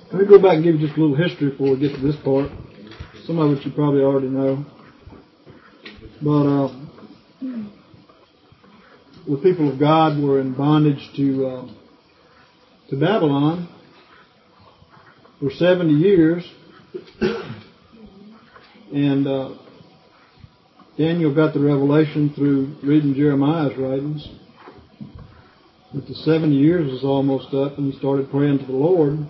Let me go back and give you just a little history before we get to this part. Some of it you probably already know. But the people of God were in bondage to Babylon for 70 years. And Daniel got the revelation through reading Jeremiah's writings that the 70 years was almost up, and he started praying to the Lord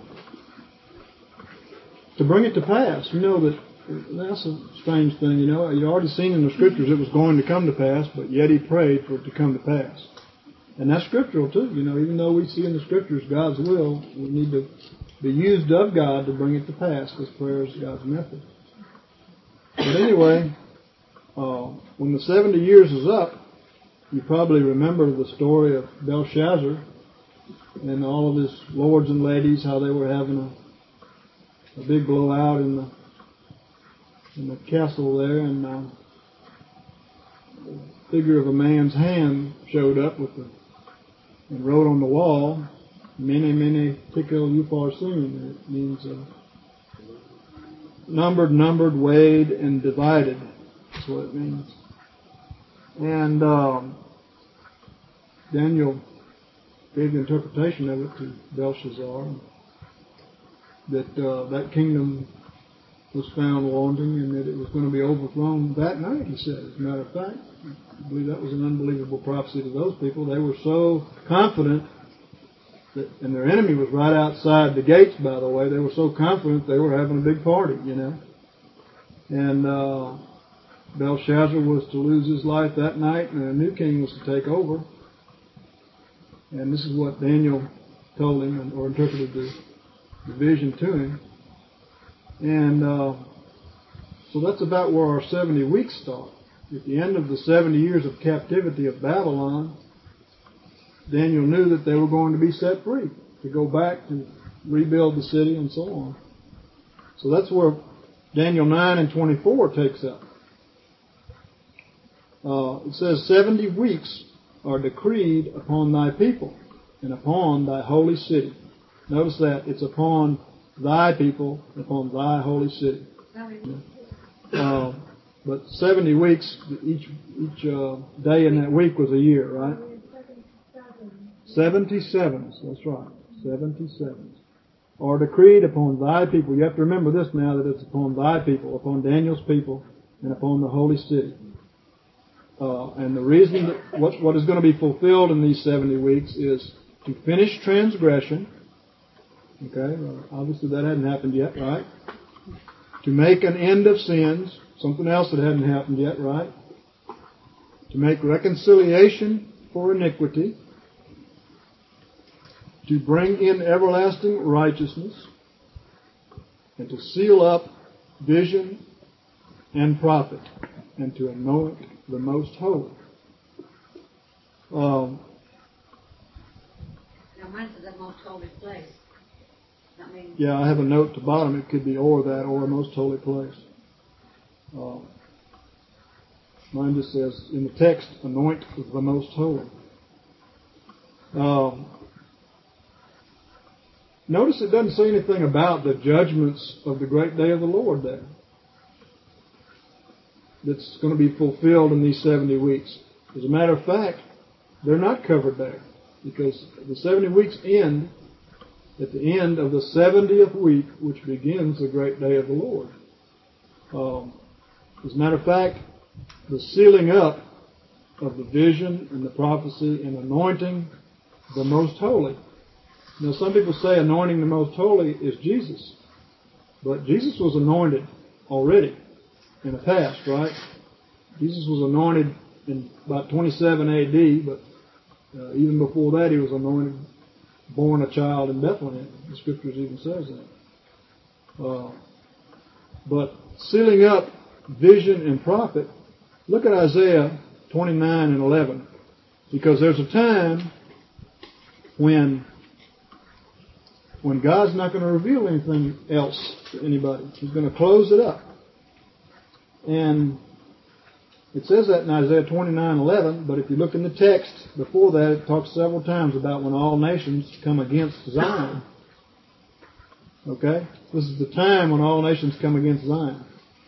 to bring it to pass. You know that's a strange thing. You know, you've already seen in the Scriptures it was going to come to pass, but yet he prayed for it to come to pass. And that's scriptural too. You know, even though we see in the Scriptures God's will, we need to be used of God to bring it to pass, because prayer is God's method. But anyway, when the 70 years is up, you probably remember the story of Belshazzar and all of his lords and ladies, how they were having a big blowout in the castle there, and the figure of a man's hand showed up and wrote on the wall, Mene, Mene, Tekel, Upharsin. It means numbered, weighed, and divided. That's what it means. And Daniel gave the interpretation of it to Belshazzar, that kingdom was found wanting and that it was going to be overthrown that night, he said. As a matter of fact, I believe that was an unbelievable prophecy to those people. They were so confident that, and their enemy was right outside the gates, by the way. They were so confident they were having a big party, you know. And Belshazzar was to lose his life that night, and a new king was to take over. And this is what Daniel told him, or interpreted the vision to him. And so that's about where our 70 weeks start. At the end of the 70 years of captivity of Babylon, Daniel knew that they were going to be set free, to go back to rebuild the city and so on. So that's where Daniel 9 and 24 takes up. It says, 70 weeks are decreed upon thy people and upon thy holy city. Notice that. It's upon thy people, upon thy holy city. But 70 weeks, each day in that week was a year, right? 77s, that's right. 77s are decreed upon thy people. You have to remember this now, that it's upon thy people, upon Daniel's people, and upon the holy city. And the reason that what is going to be fulfilled in these 70 weeks is to finish transgression. Okay, obviously that hadn't happened yet, right? To make an end of sins, something else that hadn't happened yet, right? To make reconciliation for iniquity. To bring in everlasting righteousness. And to seal up vision and prophet. And to anoint the most holy. Now mine says the most holy place. Yeah, I have a note at the bottom. It could be or that, or a most holy place. Mine just says, in the text, anoint the most holy. Notice it doesn't say anything about the judgments of the great day of the Lord there. That's going to be fulfilled in these 70 weeks. As a matter of fact, they're not covered there. Because the 70 weeks end at the end of the 70th week, which begins the great day of the Lord. As a matter of fact, the sealing up of the vision and the prophecy and anointing the most holy. Now, some people say anointing the most holy is Jesus. But Jesus was anointed already in the past, right? Jesus was anointed in about 27 A.D., but even before that he was anointed, born a child in Bethlehem. The Scriptures even says that. But sealing up vision and prophet, look at Isaiah 29 and 11. Because there's a time when God's not going to reveal anything else to anybody. He's going to close it up. And it says that in Isaiah 29:11, but if you look in the text before that, it talks several times about when all nations come against Zion. Okay? This is the time when all nations come against Zion.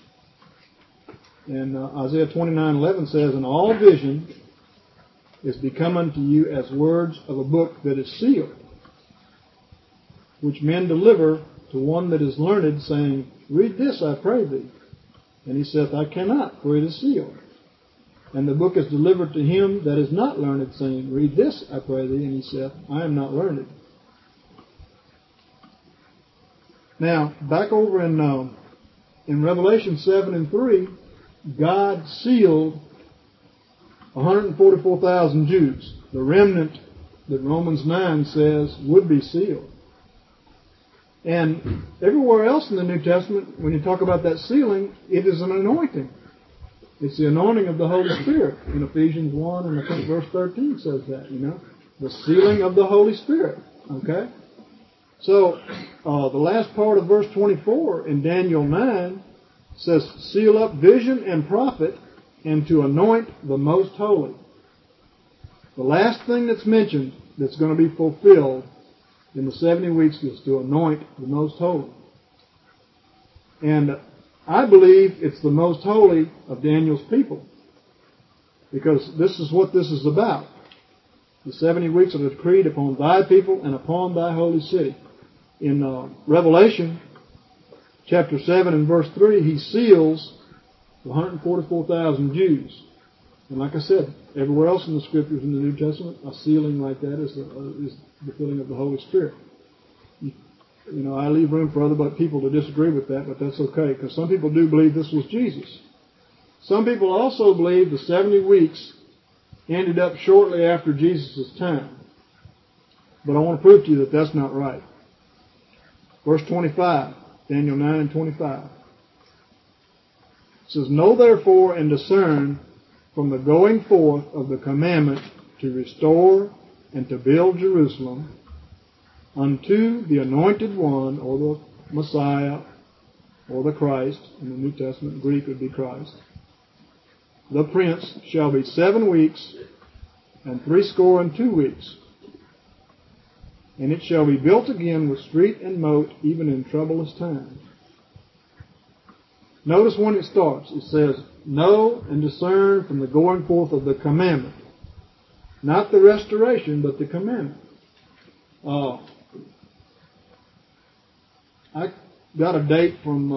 And Isaiah 29:11 says, "And all vision is become unto you as words of a book that is sealed, which men deliver to one that is learned, saying, Read this, I pray thee. And he saith, I cannot, for it is sealed. And the book is delivered to him that is not learned, saying, Read this, I pray thee. And he saith, I am not learned." Now, back over in Revelation 7:3, God sealed 144,000 Jews, the remnant that Romans 9 says would be sealed. And everywhere else in the New Testament, when you talk about that sealing, it is an anointing. It's the anointing of the Holy Spirit. In Ephesians 1 and I think verse 13 says that, the sealing of the Holy Spirit. Okay? So, the last part of verse 24 in Daniel 9 says, seal up vision and prophet, and to anoint the most holy. The last thing that's mentioned that's going to be fulfilled in the 70 weeks is to anoint the most holy. And I believe it's the most holy of Daniel's people, because this is what this is about. The 70 weeks are decreed upon thy people and upon thy holy city. In Revelation chapter 7 and verse 3, he seals 144,000 Jews. And like I said, everywhere else in the Scriptures in the New Testament, a sealing like that is the filling of the Holy Spirit. I leave room for other people to disagree with that, but that's okay, because some people do believe this was Jesus. Some people also believe the 70 weeks ended up shortly after Jesus' time. But I want to prove to you that that's not right. Verse 25, Daniel 9 and 25. It says, Know therefore and discern from the going forth of the commandment to restore and to build Jerusalem unto the anointed one, or the Messiah, or the Christ. In the New Testament, Greek would be Christ. The Prince shall be 7 weeks and 62 weeks. And it shall be built again with street and moat, even in troublous times. Notice when it starts, it says, Know and discern from the going forth of the commandment. Not the restoration, but the commandment. I got a date from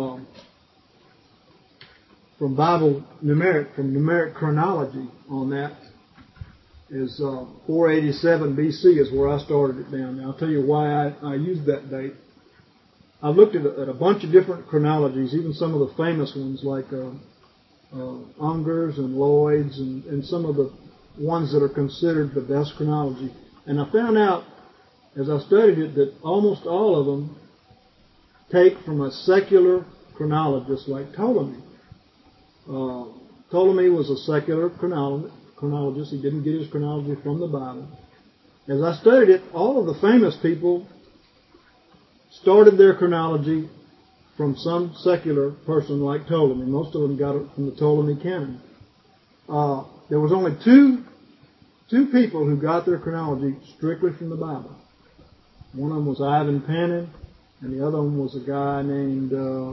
Bible numeric, from numeric chronology on that. Is 487 BC is where I started it down. Now I'll tell you why I used that date. I looked at a bunch of different chronologies, even some of the famous ones like Unger's and Lloyd's and some of the ones that are considered the best chronology. And I found out, as I studied it, that almost all of them take from a secular chronologist like Ptolemy. Ptolemy was a secular chronologist. He didn't get his chronology from the Bible. As I studied it, all of the famous people started their chronology from some secular person like Ptolemy. Most of them got it from the Ptolemy canon. There was only two people who got their chronology strictly from the Bible. One of them was Ivan Panin, and the other one was a guy named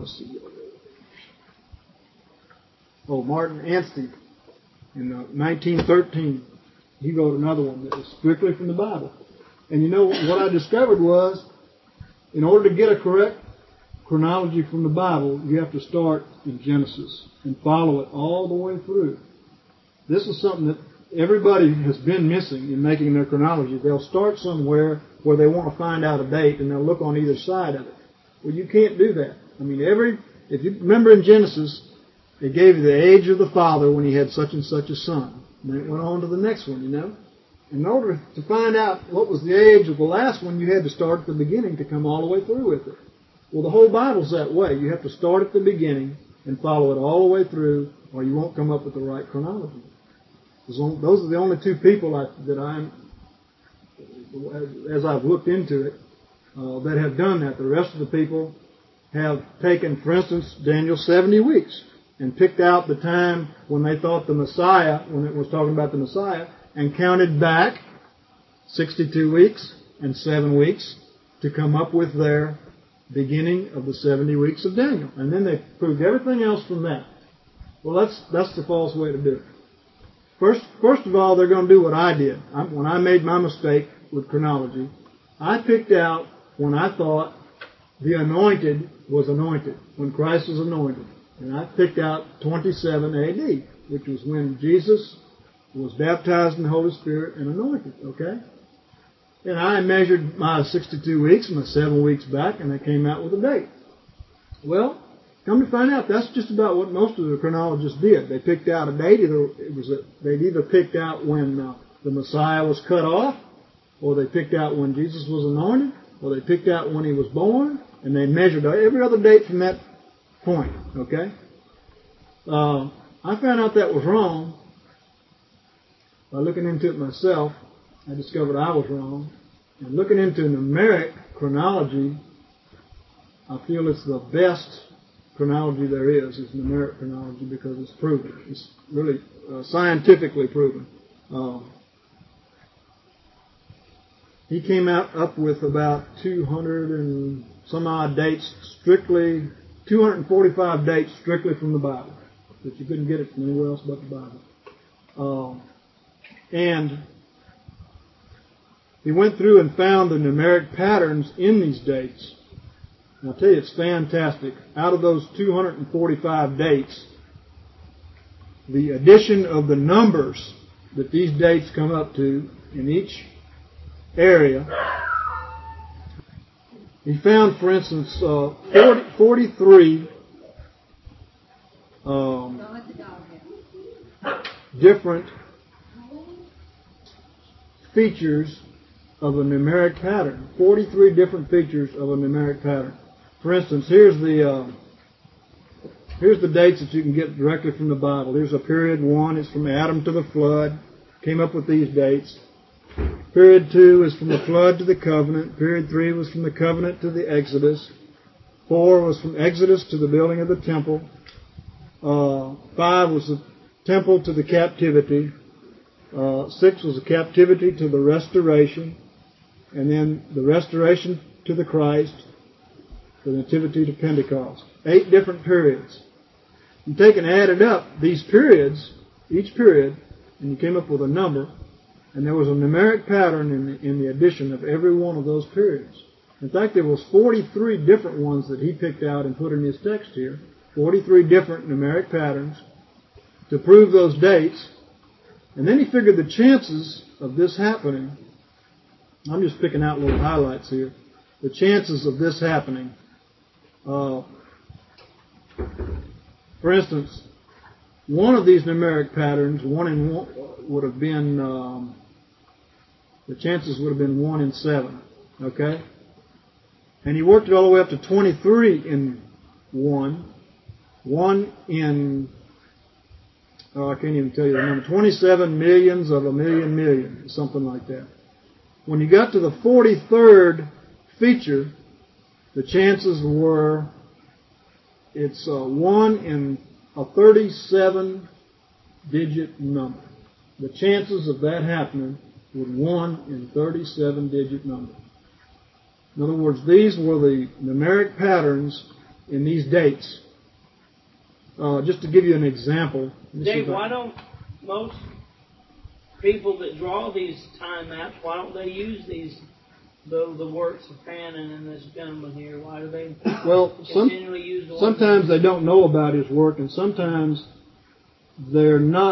Martin Anstey. In 1913, he wrote another one that was strictly from the Bible. And what I discovered was, in order to get a correct chronology from the Bible, you have to start in Genesis and follow it all the way through. This is something that everybody has been missing in making their chronology. They'll start somewhere where they want to find out a date, and they'll look on either side of it. Well, you can't do that. I mean, if you remember in Genesis, it gave you the age of the father when he had such and such a son. And then it went on to the next one, In order to find out what was the age of the last one, you had to start at the beginning to come all the way through with it. Well, the whole Bible's that way. You have to start at the beginning and follow it all the way through, or you won't come up with the right chronology. Those are the only two people as I've looked into it, that have done that. The rest of the people have taken, for instance, Daniel's 70 weeks. And picked out the time when they thought the Messiah, when it was talking about the Messiah, and counted back 62 weeks and 7 weeks to come up with their beginning of the 70 weeks of Daniel. And then they proved everything else from that. Well, that's the false way to do it. First of all, they're going to do what I did. When I made my mistake with chronology, I picked out when I thought the anointed was anointed, when Christ was anointed. And I picked out 27 A.D., which was when Jesus was baptized in the Holy Spirit and anointed, okay? And I measured my 62 weeks, my 7 weeks back, and I came out with a date. Well, come to find out, that's just about what most of the chronologists did. They picked out a date. They'd either picked out when the Messiah was cut off, or they picked out when Jesus was anointed, or they picked out when he was born, and they measured every other date from that point, okay? I found out that was wrong. By looking into it myself, I discovered I was wrong. And looking into numeric chronology, I feel it's the best chronology there is numeric chronology, because it's proven. It's really scientifically proven. He came up with about 200 and some odd dates, 245 dates strictly from the Bible, that you couldn't get it from anywhere else but the Bible. And he went through and found the numeric patterns in these dates. And I'll tell you, it's fantastic. Out of those 245 dates, the addition of the numbers that these dates come up to in each area, he found, for instance, 43 different features of a numeric pattern. 43 different features of a numeric pattern. For instance, here's the dates that you can get directly from the Bible. Here's a period 1. It's from Adam to the flood. Came up with these dates. Period 2 is from the flood to the covenant. Period 3 was from the covenant to the Exodus. 4 was from Exodus to the building of the temple. 5 was the temple to the captivity. 6 was the captivity to the restoration. And then the restoration to the Christ. The nativity to Pentecost. 8 different periods. You take and added up these periods, each period, and you came up with a number. And there was a numeric pattern in the addition of every one of those periods. In fact, there was 43 different ones that he picked out and put in his text here. 43 different numeric patterns to prove those dates. And then he figured the chances of this happening. I'm just picking out little highlights here. The chances of this happening. For instance, one of these numeric patterns, 1 in 1, would have been, the chances would have been 1 in 7. Okay? And he worked it all the way up to 23 in 1. 1 in, I can't even tell you the number, 27 millions of a million, something like that. When you got to the 43rd feature, the chances were, it's 1 in a 37-digit number. The chances of that happening were 1 in 37-digit number. In other words, these were the numeric patterns in these dates. Just to give you an example. Dave, why don't most people that draw these time maps, why don't they use the works of Fannin and this gentleman here? Why do they continually use the sometimes they don't know about his work, and sometimes they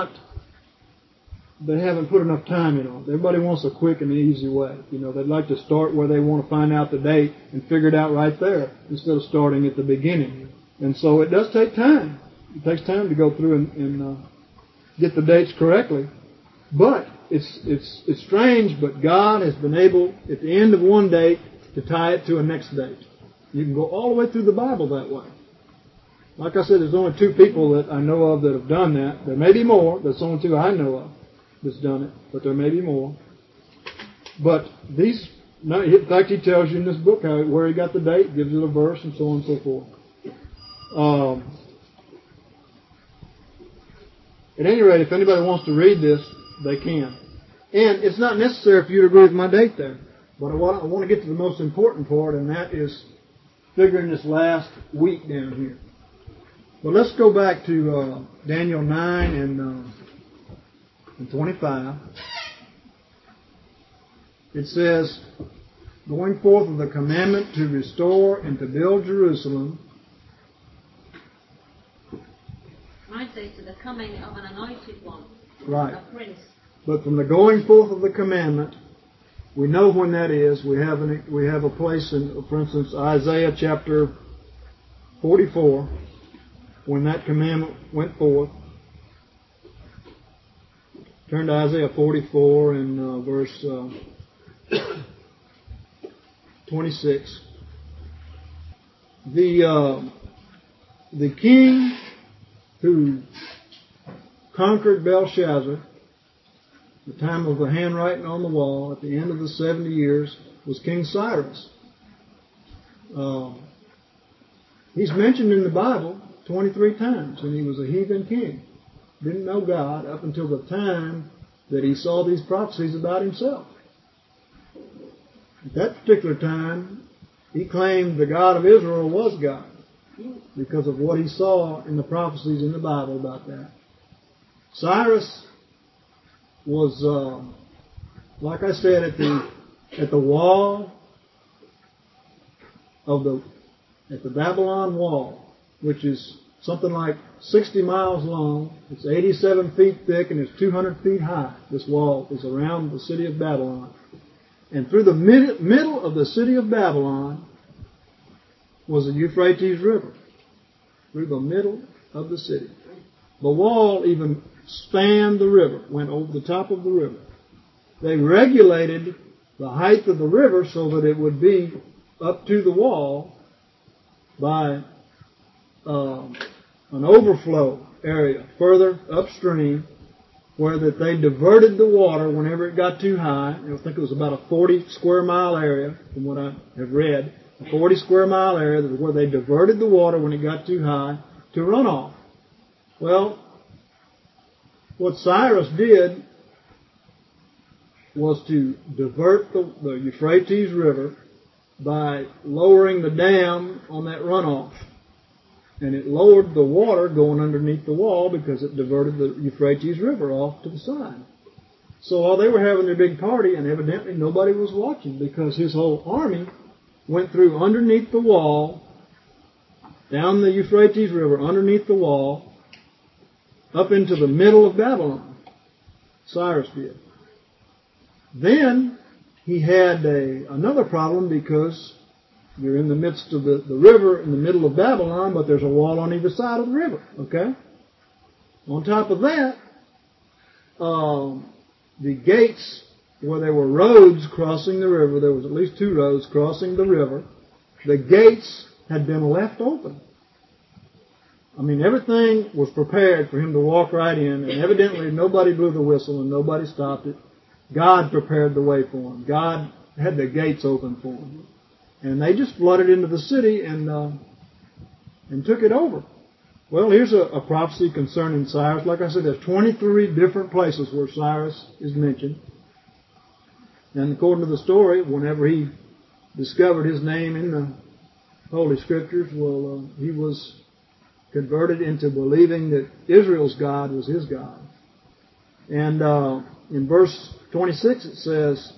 haven't put enough time in on it. Everybody wants a quick and easy way. You know, they'd like to start where they want to find out the date and figure it out right there instead of starting at the beginning. And so it does take time. It takes time to go through and get the dates correctly. But it's strange, but God has been able, at the end of one date, to tie it to a next date. You can go all the way through the Bible that way. Like I said, there's only 2 people that I know of that have done that. There may be more. There's only 2 I know of that's done it, but there may be more. But these, in fact, he tells you in this book where he got the date, gives it a verse, and so on and so forth. At any rate, if anybody wants to read this, they can. And it's not necessary for you to agree with my date there. But I want to get to the most important part, and that is figuring this last week down here. But let's go back to Daniel 9 and 25. It says, going forth of the commandment to restore and to build Jerusalem. Mine says to the coming of an anointed one. Right. A prince. But from the going forth of the commandment, we know when that is. We have a place in, for instance, Isaiah chapter 44, when that commandment went forth. Turn to Isaiah 44 and verse 26. The king who conquered Belshazzar, the time of the handwriting on the wall, at the end of the 70 years, was King Cyrus. He's mentioned in the Bible 23 times, and he was a heathen king. Didn't know God up until the time that he saw these prophecies about himself. At that particular time, he claimed the God of Israel was God because of what he saw in the prophecies in the Bible about that. Cyrus was, like I said, at the wall of at the Babylon wall, which is something like 60 miles long. It's 87 feet thick and it's 200 feet high. This wall is around the city of Babylon. And through the middle of the city of Babylon was the Euphrates River. Through the middle of the city. The wall even spanned the river, went over the top of the river. They regulated the height of the river so that it would be up to the wall by an overflow area further upstream, where that they diverted the water whenever it got too high. I think it was about a 40 square mile area, from what I have read. A 40 square mile area where they diverted the water when it got too high to runoff. Well, what Cyrus did was to divert the Euphrates River by lowering the dam on that runoff. And it lowered the water going underneath the wall because it diverted the Euphrates River off to the side. So while they were having their big party, and evidently nobody was watching because his whole army went through underneath the wall, down the Euphrates River, underneath the wall, up into the middle of Babylon. Cyrus did. Then he had another problem because you're in the midst of the river in the middle of Babylon, but there's a wall on either side of the river. Okay? On top of that, the gates where there were roads crossing the river, there was at least 2 roads crossing the river, the gates had been left open. I mean, everything was prepared for him to walk right in, and evidently nobody blew the whistle and nobody stopped it. God prepared the way for him. God had the gates open for him. And they just flooded into the city and took it over. Well, here's a prophecy concerning Cyrus. Like I said, there's 23 different places where Cyrus is mentioned. And according to the story, whenever he discovered his name in the Holy Scriptures, well, he was converted into believing that Israel's God was his God. And in verse 26 it says,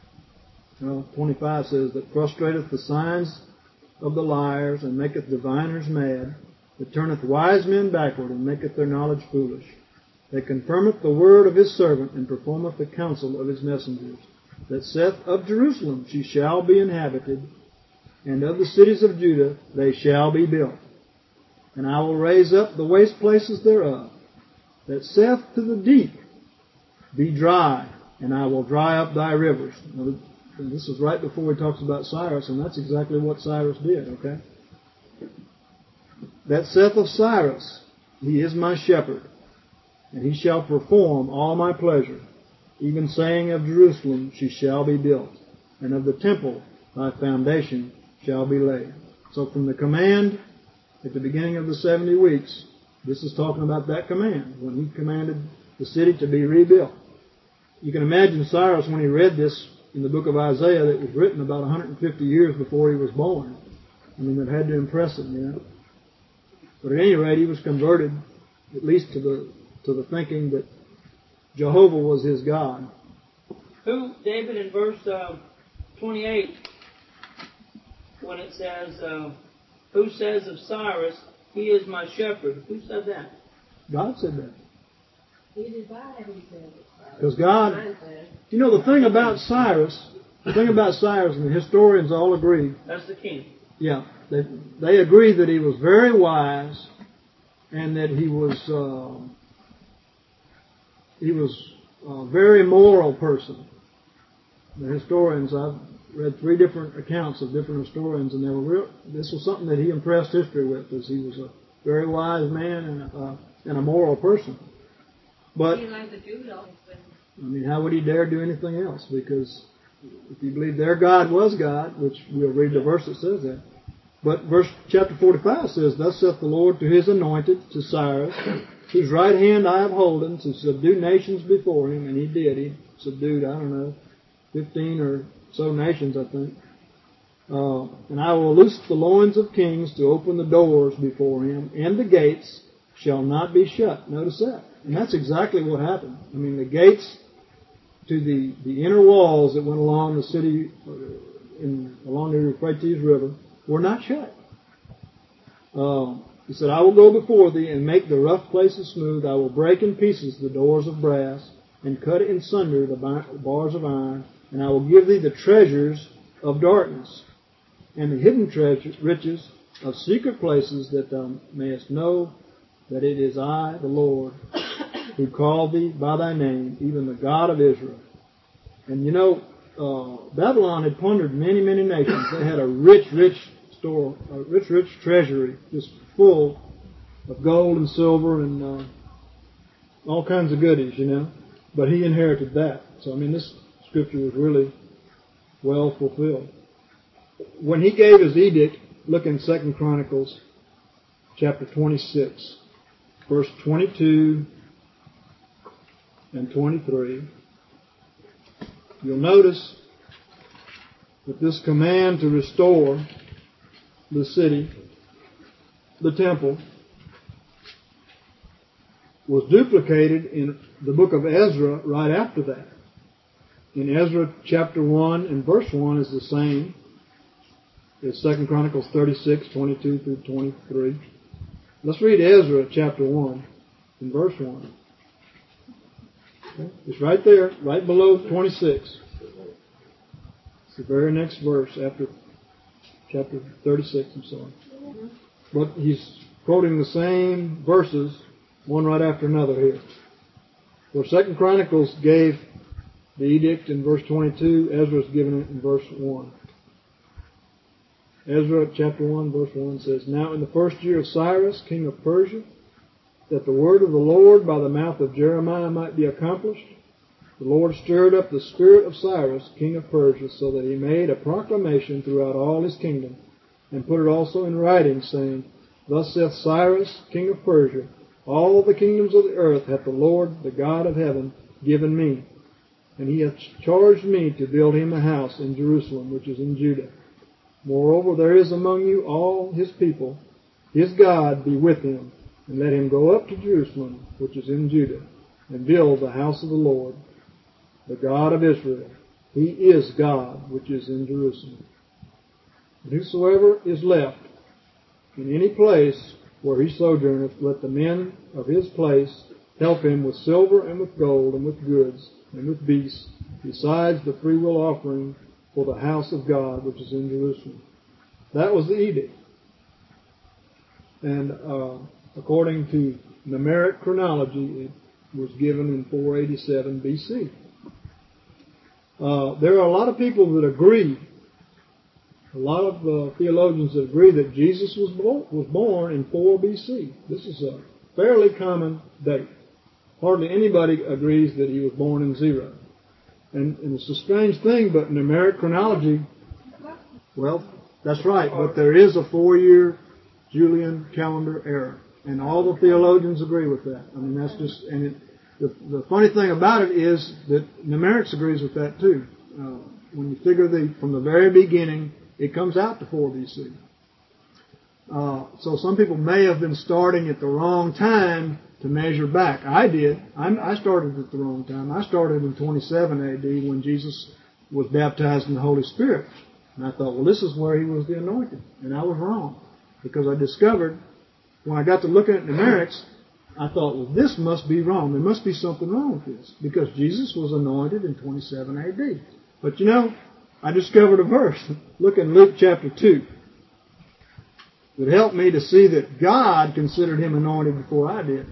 25 says, that frustrateth the signs of the liars, and maketh diviners mad, that turneth wise men backward, and maketh their knowledge foolish, that confirmeth the word of his servant, and performeth the counsel of his messengers, that saith of Jerusalem, she shall be inhabited, and of the cities of Judah they shall be built. And I will raise up the waste places thereof, that saith to the deep, be dry, and I will dry up thy rivers. Now, this is right before he talks about Cyrus, and that's exactly what Cyrus did, okay? That saith of Cyrus, he is my shepherd, and he shall perform all my pleasure, even saying of Jerusalem, she shall be built, and of the temple thy foundation shall be laid. So from the command at the beginning of the 70 weeks, this is talking about that command, when he commanded the city to be rebuilt. You can imagine Cyrus, when he read this in the book of Isaiah, that was written about 150 years before he was born. I mean, that had to impress him, you know. But at any rate, he was converted, at least to the thinking that Jehovah was his God. Who, David, in verse 28, when it says, who says of Cyrus, he is my shepherd? Who said that? God said that. He did that, he said. Because God, you know, the thing about Cyrus, and the historians all agree. That's the king. Yeah, they agree that he was very wise, and that he was a very moral person. The historians, I've read 3 different accounts of different historians, and this was something that he impressed history with, as he was a very wise man and a moral person. But I mean, how would he dare do anything else? Because if you believe their God was God, which we'll read the verse that says that. But chapter 45 says, "Thus saith the Lord to his anointed, to Cyrus, whose right hand I have holden, to subdue nations before him." And he did. He subdued, 15 or so nations, I think. "And I will loose the loins of kings to open the doors before him, and the gates shall not be shut." Notice that. And that's exactly what happened. I mean, the gates to the inner walls that went along the city, along the Euphrates River, were not shut. He said, "I will go before thee and make the rough places smooth. I will break in pieces the doors of brass and cut in sunder the bars of iron. And I will give thee the treasures of darkness and the hidden riches of secret places, that thou mayest know that it is I, the Lord, who called thee by thy name, even the God of Israel." And you know, Babylon had plundered many, many nations. They had a rich store, a rich treasury, just full of gold and silver and all kinds of goodies, you know. But he inherited that. So, I mean, this scripture was really well fulfilled. When he gave his edict, look in 2 Chronicles chapter 26, verse 22 and 23. You'll notice that this command to restore the city, the temple, was duplicated in the book of Ezra right after that. In Ezra chapter 1 and verse 1 is the same as 2 Chronicles 36, 22 through 23. Let's read Ezra chapter 1 and verse 1. Okay? It's right there, right below 26. It's the very next verse after chapter 36, I'm sorry. But he's quoting the same verses, one right after another here. Where 2 Chronicles gave the edict in verse 22, Ezra's given it in verse 1. Ezra chapter 1 verse 1 says, "Now in the first year of Cyrus, king of Persia, that the word of the Lord by the mouth of Jeremiah might be accomplished, the Lord stirred up the spirit of Cyrus, king of Persia, so that he made a proclamation throughout all his kingdom, and put it also in writing, saying, Thus saith Cyrus, king of Persia, all the kingdoms of the earth hath the Lord, the God of heaven, given me. And he hath charged me to build him a house in Jerusalem, which is in Judah. Moreover, there is among you all his people. His God be with him, and let him go up to Jerusalem, which is in Judah, and build the house of the Lord, the God of Israel. He is God, which is in Jerusalem. And whosoever is left in any place where he sojourneth, let the men of his place help him with silver and with gold and with goods and with beasts, besides the freewill offering for the house of God, which is in Jerusalem." That was the edict. And according to Numeric chronology, it was given in 487 BC. There are a lot of people that agree, a lot of theologians that agree that Jesus was born in 4 BC. This is a fairly common date. Hardly anybody agrees that he was born in 0. And it's a strange thing, but numeric chronology, well, that's right, but there is a 4-year Julian calendar error. And all the theologians agree with that. I mean, that's just, and the funny thing about it is that numerics agrees with that too. When you figure from the very beginning, it comes out to 4 BC. So some people may have been starting at the wrong time to measure back. I did. I started at the wrong time. I started in 27 AD when Jesus was baptized in the Holy Spirit. And I thought, well, this is where he was the anointed. And I was wrong. Because I discovered, when I got to looking at numerics, I thought, well, this must be wrong. There must be something wrong with this. Because Jesus was anointed in 27 AD. But you know, I discovered a verse. Look in Luke chapter 2. It helped me to see that God considered him anointed before I did.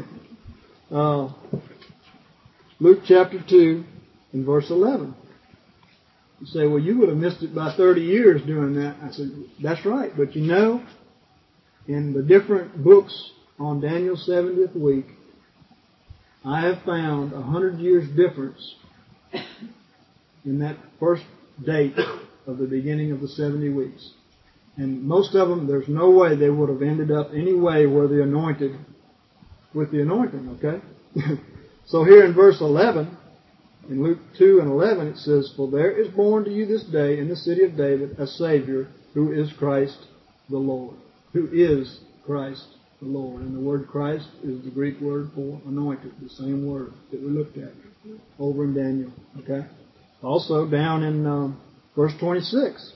Luke chapter 2 and verse 11. You say, well, you would have missed it by 30 years doing that. I said, that's right. But you know, in the different books on Daniel's 70th week, I have found 100 years difference in that first date of the beginning of the 70 weeks. And most of them, there's no way they would have ended up any way where the anointed, with the anointing, okay? So here in verse 11, in Luke 2 and 11, it says, for there is born to you this day in the city of David a Savior who is Christ the Lord. Who is Christ the Lord. And the word Christ is the Greek word for anointed, the same word that we looked at over in Daniel, okay? Also down in verse 26.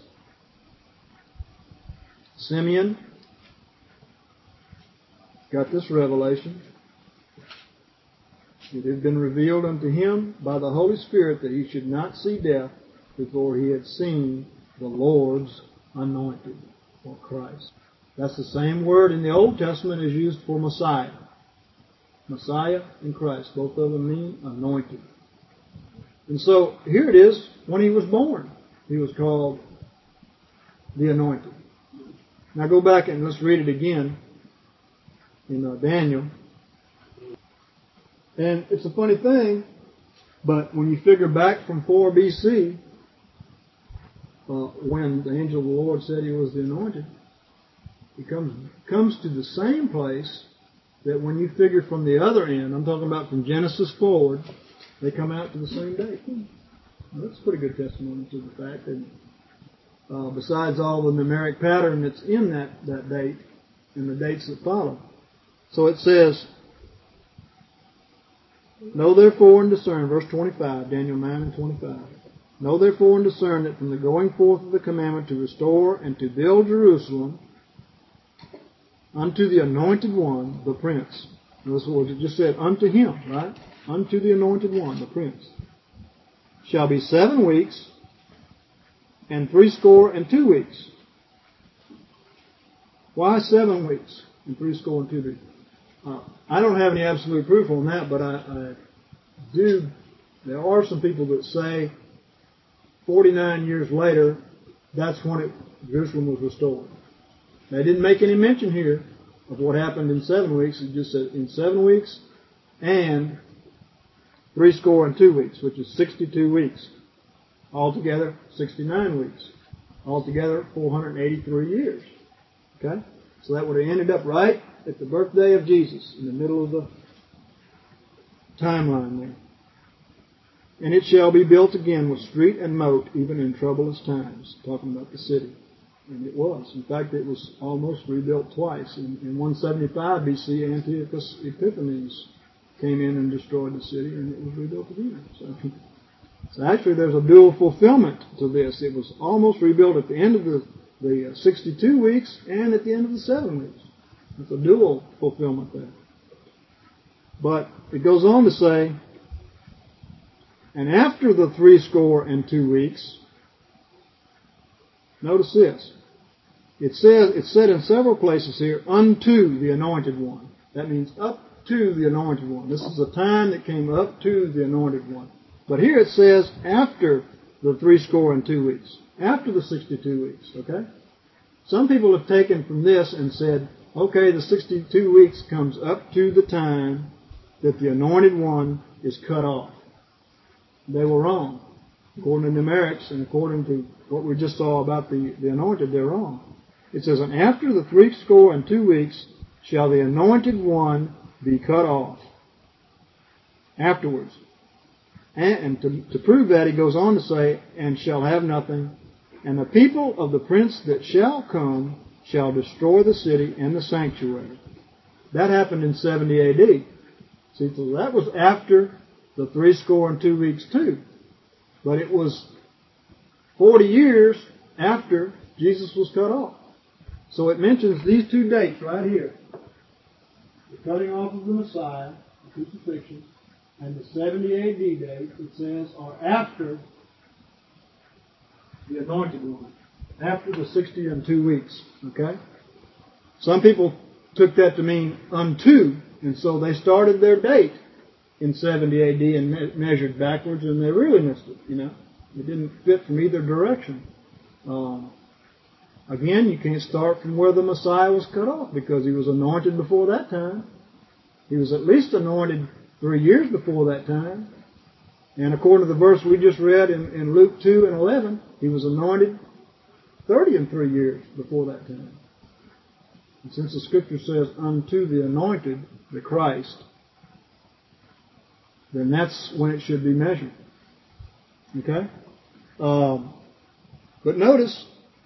Simeon got this revelation. It had been revealed unto him by the Holy Spirit that he should not see death before he had seen the Lord's anointed, or Christ. That's the same word in the Old Testament is used for Messiah. Messiah and Christ, both of them mean anointed. And so here it is, when he was born, he was called the anointed. Now go back and let's read it again in Daniel. And it's a funny thing, but when you figure back from 4 BC, when the angel of the Lord said he was the anointed, it comes to the same place that when you figure from the other end, I'm talking about from Genesis forward, they come out to the same date. Well, that's a pretty good testimony to the fact that besides all the numeric pattern that's in that date and the dates that follow. So it says, know therefore and discern, verse 25, Daniel 9 and 25. Know therefore and discern that from the going forth of the commandment to restore and to build Jerusalem unto the anointed one, the prince. And this is what it just said, unto him, right? Unto the anointed one, the prince. Shall be 7 weeks and 62 weeks. Why 7 weeks and 62 weeks? I don't have any absolute proof on that, but I do. There are some people that say 49 years later, that's when Jerusalem was restored. They didn't make any mention here of what happened in 7 weeks. It just said in 7 weeks and 62 weeks, which is 62 weeks. Altogether, 69 weeks. Altogether, 483 years. Okay? So that would have ended up right at the birthday of Jesus, in the middle of the timeline there. And it shall be built again with street and moat, even in troublous times. Talking about the city. And it was. In fact, it was almost rebuilt twice. In 175 BC, Antiochus Epiphanes came in and destroyed the city, and it was rebuilt again. So actually, there's a dual fulfillment to this. It was almost rebuilt at the end of the 62 weeks and at the end of the 7 weeks. It's a dual fulfillment there. But it goes on to say, and after the 62 weeks, notice this. It's said in several places here, unto the anointed one. That means up to the anointed one. This is a time that came up to the anointed one. But here it says after the 62 weeks. After the 62 weeks, okay? Some people have taken from this and said, okay, the 62 weeks comes up to the time that the anointed one is cut off. They were wrong. According to numerics and according to what we just saw about the anointed, they're wrong. It says, and after the 62 weeks shall the anointed one be cut off. Afterwards. And to prove that, he goes on to say, and shall have nothing. And the people of the prince that shall come shall destroy the city and the sanctuary. That happened in 70 A.D. See, so that was after the 62 weeks too. But it was 40 years after Jesus was cut off. So it mentions these two dates right here. The cutting off of the Messiah, the crucifixion, and the 70 A.D. date, it says, are after the anointed one. After the 62 weeks. Okay? Some people took that to mean unto, and so they started their date in 70 A.D. and measured backwards, and they really missed it, you know. It didn't fit from either direction. Again, you can't start from where the Messiah was cut off, because he was anointed before that time. He was at least anointed 3 years before that time. And according to the verse we just read in Luke 2 and 11, he was anointed 3 years before that time. And since the Scripture says, unto the anointed, the Christ, then that's when it should be measured. Okay? But notice,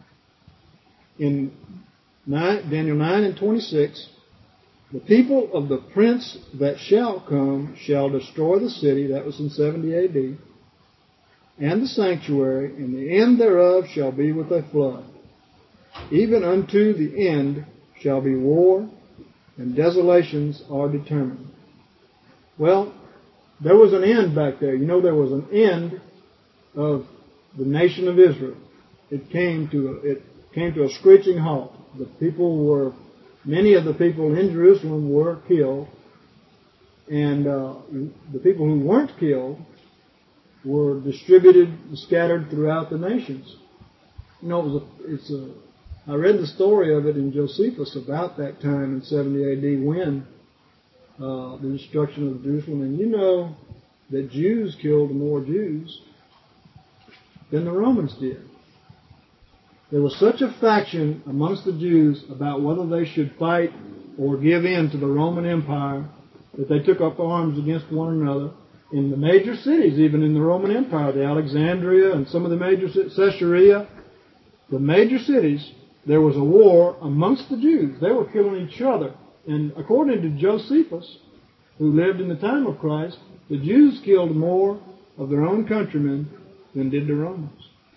in Daniel 9 and 26, the people of the prince that shall come shall destroy the city, that was in 70 A.D., and the sanctuary, and the end thereof shall be with a flood. Even unto the end shall be war, and desolations are determined. Well, there was an end back there. You know, there was an end of the nation of Israel. It came to a screeching halt. Many of the people in Jerusalem were killed, and the people who weren't killed were distributed and scattered throughout the nations. You know, I read the story of it in Josephus about that time in 70 A.D. when the destruction of Jerusalem. And you know that Jews killed more Jews than the Romans did. There was such a faction amongst the Jews about whether they should fight or give in to the Roman Empire that they took up arms against one another in the major cities, even in the Roman Empire, the Alexandria and some of the major cities, Caesarea, the major cities. There was a war amongst the Jews. They were killing each other. And according to Josephus, who lived in the time of Christ, the Jews killed more of their own countrymen than did the Romans.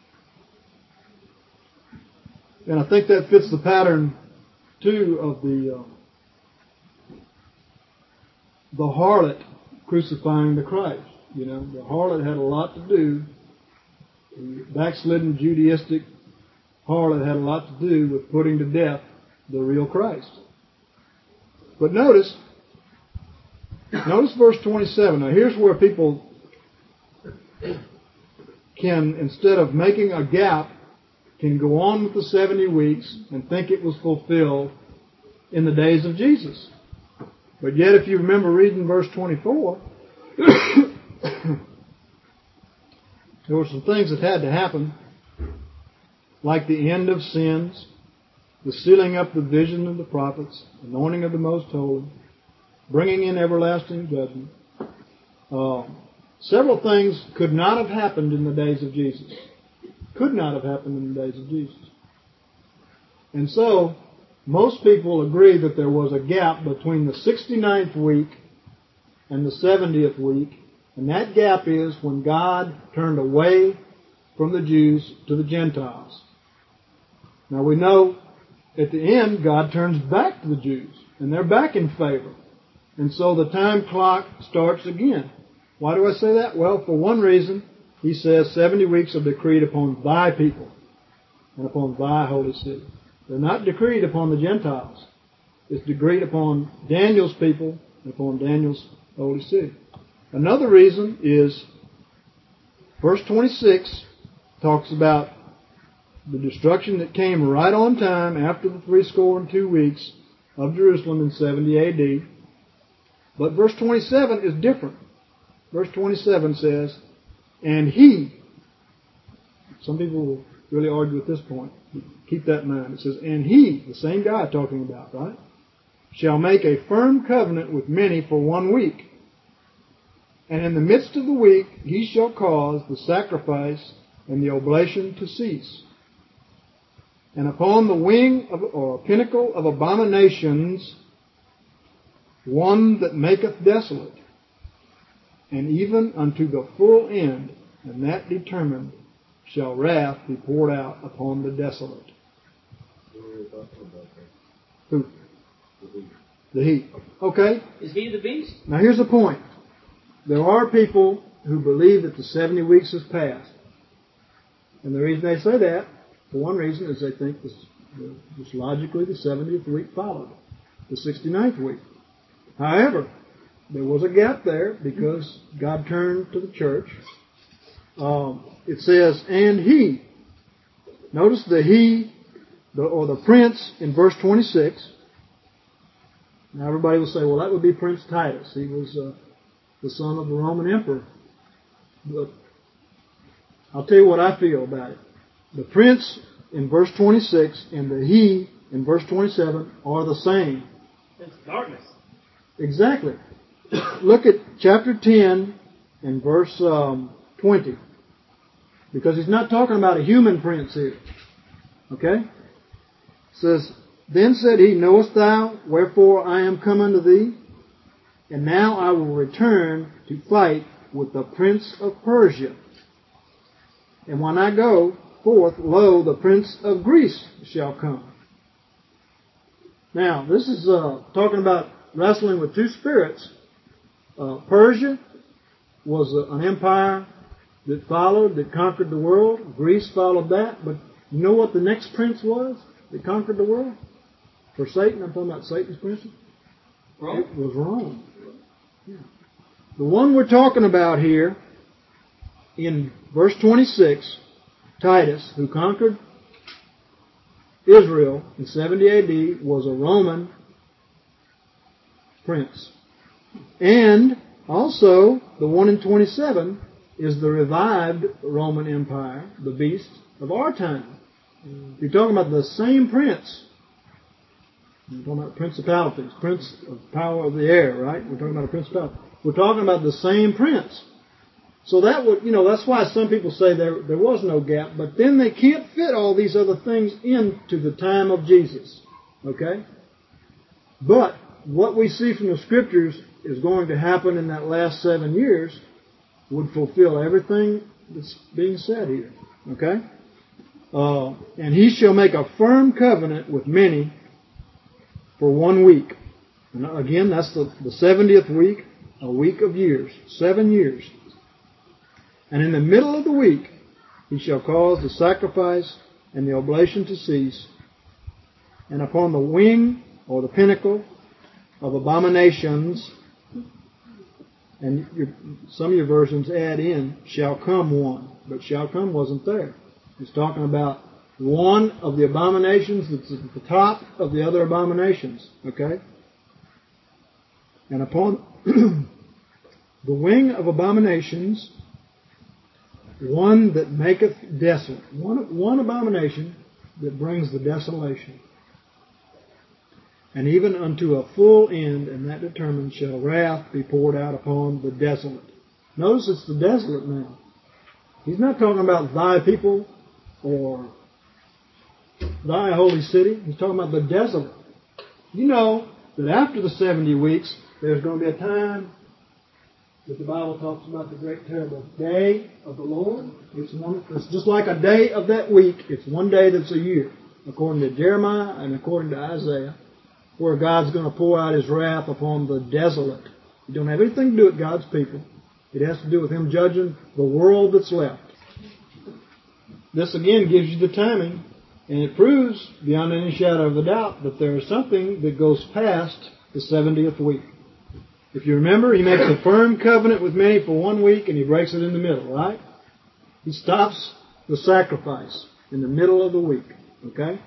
And I think that fits the pattern, too, of the harlot crucifying the Christ. You know, the harlot had a lot to do, the backslidden Judaistic harlot had a lot to do with putting to death the real Christ. But notice verse 27. Now here's where people can, instead of making a gap, can go on with the 70 weeks and think it was fulfilled in the days of Jesus. But yet, if you remember reading verse 24, there were some things that had to happen, like the end of sins, the sealing up the vision of the prophets, anointing of the most holy, bringing in everlasting judgment. Several things could not have happened in the days of Jesus. Could not have happened in the days of Jesus. And so, most people agree that there was a gap between the 69th week and the 70th week, and that gap is when God turned away from the Jews to the Gentiles. Now we know at the end God turns back to the Jews, and they're back in favor. And so the time clock starts again. Why do I say that? Well, for one reason, he says 70 weeks are decreed upon thy people and upon thy holy city. They're not decreed upon the Gentiles. It's decreed upon Daniel's people and upon Daniel's holy city. Another reason is verse 26 talks about the destruction that came right on time after the 62 weeks of Jerusalem in 70 A.D. But verse 27 is different. Verse 27 says, and he, some people really argue at this point, keep that in mind. It says, and he, the same guy talking about, right, shall make a firm covenant with many for 1 week. And in the midst of the week he shall cause the sacrifice and the oblation to cease. And upon the wing of, or pinnacle of abominations, one that maketh desolate, and even unto the full end, and that determined, shall wrath be poured out upon the desolate. Who? The heat. Okay. Is he the beast? Now here's the point. There are people who believe that the 70 weeks has passed. And the reason they say that, for one reason, is they think this logically the 70th week followed the 69th week. However, there was a gap there because God turned to the church. It says, and he. Notice the he, or the prince in verse 26. Now everybody will say, well, that would be Prince Titus. He was the son of the Roman emperor. But I'll tell you what I feel about it. The prince in verse 26 and the he in verse 27 are the same. It's darkness. Exactly. Look at chapter 10 and verse 20. Because he's not talking about a human prince here. Okay? It says, then said he, knowest thou wherefore I am come unto thee? And now I will return to fight with the prince of Persia. And when I go forth, lo, the prince of Greece shall come. Now, this is talking about wrestling with two spirits. Persia was an empire that followed, that conquered the world. Greece followed that. But you know what the next prince was that conquered the world? For Satan, I'm talking about Satan's prince. Rome? It was Rome. Yeah. The one we're talking about here in verse 26, Titus, who conquered Israel in 70 AD, was a Roman prince. And also, the one in 27 is the revived Roman Empire, the beast of our time. You're talking about the same prince. We're talking about principalities, prince of power of the air, right? We're talking about a principality. We're talking about the same prince. So that would, that's why some people say there was no gap, but then they can't fit all these other things into the time of Jesus. Okay? But what we see from the Scriptures is going to happen in that last 7 years would fulfill everything that's being said here. Okay? And he shall make a firm covenant with many for 1 week. And again, that's the 70th week, a week of years, 7 years. And in the middle of the week, he shall cause the sacrifice and the oblation to cease. And upon the wing, or the pinnacle, of abominations, and some of your versions add in, shall come one. But shall come wasn't there. It's talking about one of the abominations that's at the top of the other abominations. Okay? And upon the wing of abominations, one that maketh desolate. One abomination that brings the desolation. And even unto a full end, and that determined, shall wrath be poured out upon the desolate. Notice it's the desolate now. He's not talking about thy people or thy holy city. He's talking about the desolate. You know that after the 70 weeks, there's going to be a time that the Bible talks about the great terrible day of the Lord. It's just like a day of that week. It's one day that's a year, according to Jeremiah and according to Isaiah, where God's going to pour out His wrath upon the desolate. It don't have anything to do with God's people. It has to do with Him judging the world that's left. This again gives you the timing, and it proves beyond any shadow of a doubt that there is something that goes past the 70th week. If you remember, He makes a firm covenant with many for 1 week, and He breaks it in the middle, right? He stops the sacrifice in the middle of the week. Okay?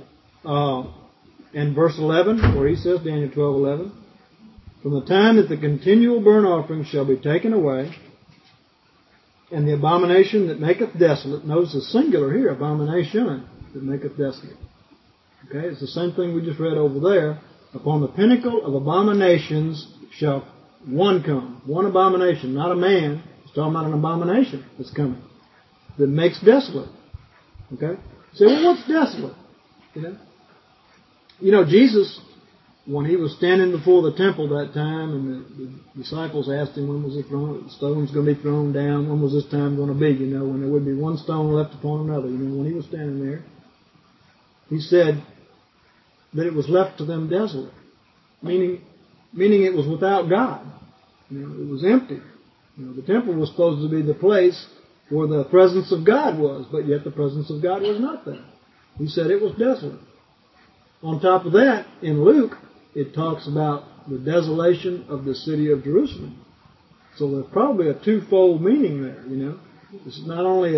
And verse 11, where He says, Daniel 12:11, from the time that the continual burnt offering shall be taken away, and the abomination that maketh desolate, notice the singular here, abomination that maketh desolate. Okay, it's the same thing we just read over there. Upon the pinnacle of abominations shall one come. One abomination, not a man. It's talking about an abomination that's coming, that makes desolate. Okay? You say, well, what's desolate? Jesus, when he was standing before the temple that time, and the disciples asked him when was the stone's going to be thrown down, when was this time going to be, when there would be one stone left upon another, when he was standing there, he said that it was left to them desolate, meaning it was without God. It was empty. The temple was supposed to be the place where the presence of God was, but yet the presence of God was not there. He said it was desolate. On top of that, in Luke, it talks about the desolation of the city of Jerusalem. So there's probably a twofold meaning there, It's not only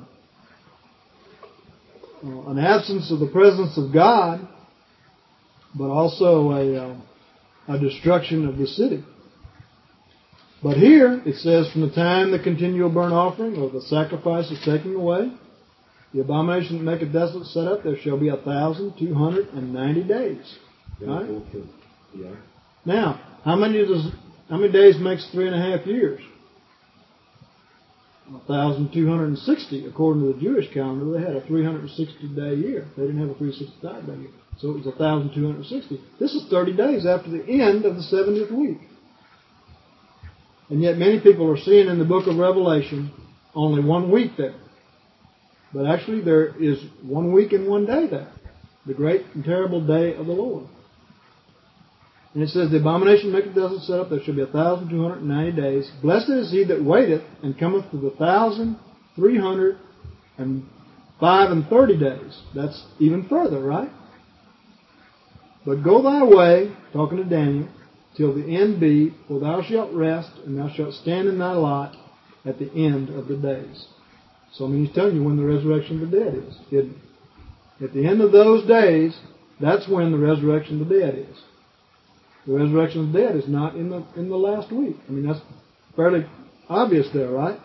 an absence of the presence of God, but also a destruction of the city. But here, it says, from the time the continual burnt offering or the sacrifice is taken away, the abomination that maketh desolate set up, there shall be 1,290 days. Right? Yeah. Now, how many days makes 3.5 years? 1,260. According to the Jewish calendar, they had a 360-day year. They didn't have a 365-day year. So it was 1,260. This is 30 days after the end of the 70th week. And yet many people are seeing in the book of Revelation only 1 week there. But actually there is 1 week and 1 day there. The great and terrible day of the Lord. And it says, the abomination maketh desolate set up, there shall be 1,290 days. Blessed is he that waiteth, and cometh to the 1,335 days. That's even further, right? But go thy way, talking to Daniel, till the end be, for thou shalt rest, and thou shalt stand in thy lot at the end of the days. So he's telling you when the resurrection of the dead is. At the end of those days, that's when the resurrection of the dead is. The resurrection of the dead is not in the last week. That's fairly obvious there, right?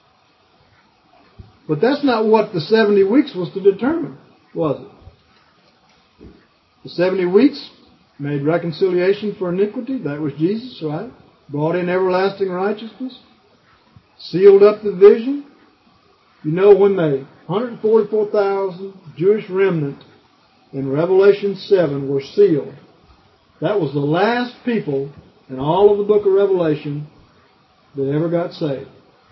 But that's not what the 70 weeks was to determine, was it? The 70 weeks made reconciliation for iniquity. That was Jesus, right? Brought in everlasting righteousness. Sealed up the vision. When the 144,000 Jewish remnant in Revelation 7 were sealed, that was the last people in all of the book of Revelation that ever got saved.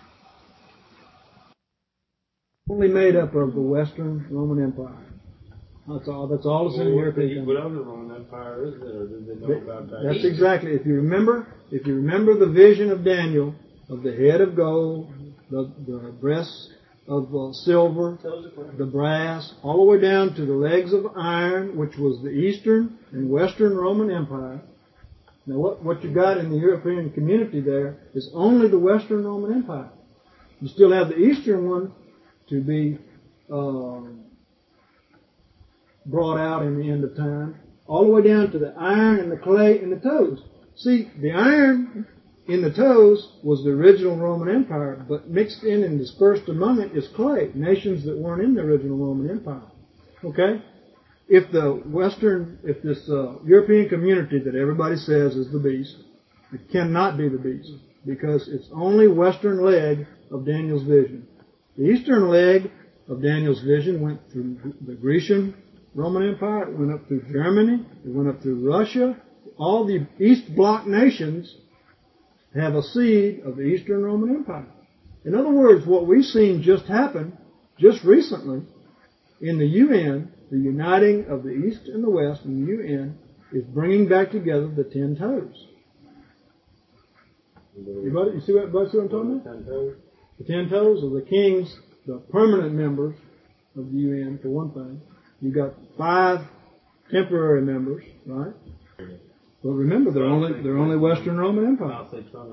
Only made up of the Western Roman Empire. That's all that's in the European. What other Roman Empire is there? Did they know about that? That's exactly. If you remember the vision of Daniel of the head of gold, the breasts of silver, the brass, all the way down to the legs of iron, which was the Eastern and Western Roman Empire. Now, what you got in the European community there is only the Western Roman Empire. You still have the Eastern one to be brought out in the end of time, all the way down to the iron and the clay and the toes. See, the iron in the toes was the original Roman Empire, but mixed in and dispersed among it is clay, nations that weren't in the original Roman Empire. Okay? If this European community that everybody says is the beast, it cannot be the beast, because it's only western leg of Daniel's vision. The eastern leg of Daniel's vision went through the Grecian Roman Empire, it went up through Germany, it went up through Russia. All the East Bloc nations have a seed of the Eastern Roman Empire. In other words, what we've seen just happen, just recently, in the UN, the uniting of the East and the West in the UN, is bringing back together the 10 toes. You see what I'm talking about? The 10 toes are the kings, the permanent members of the UN, for one thing. You've got 5 temporary members, right? But remember, they're only Western Roman Empire.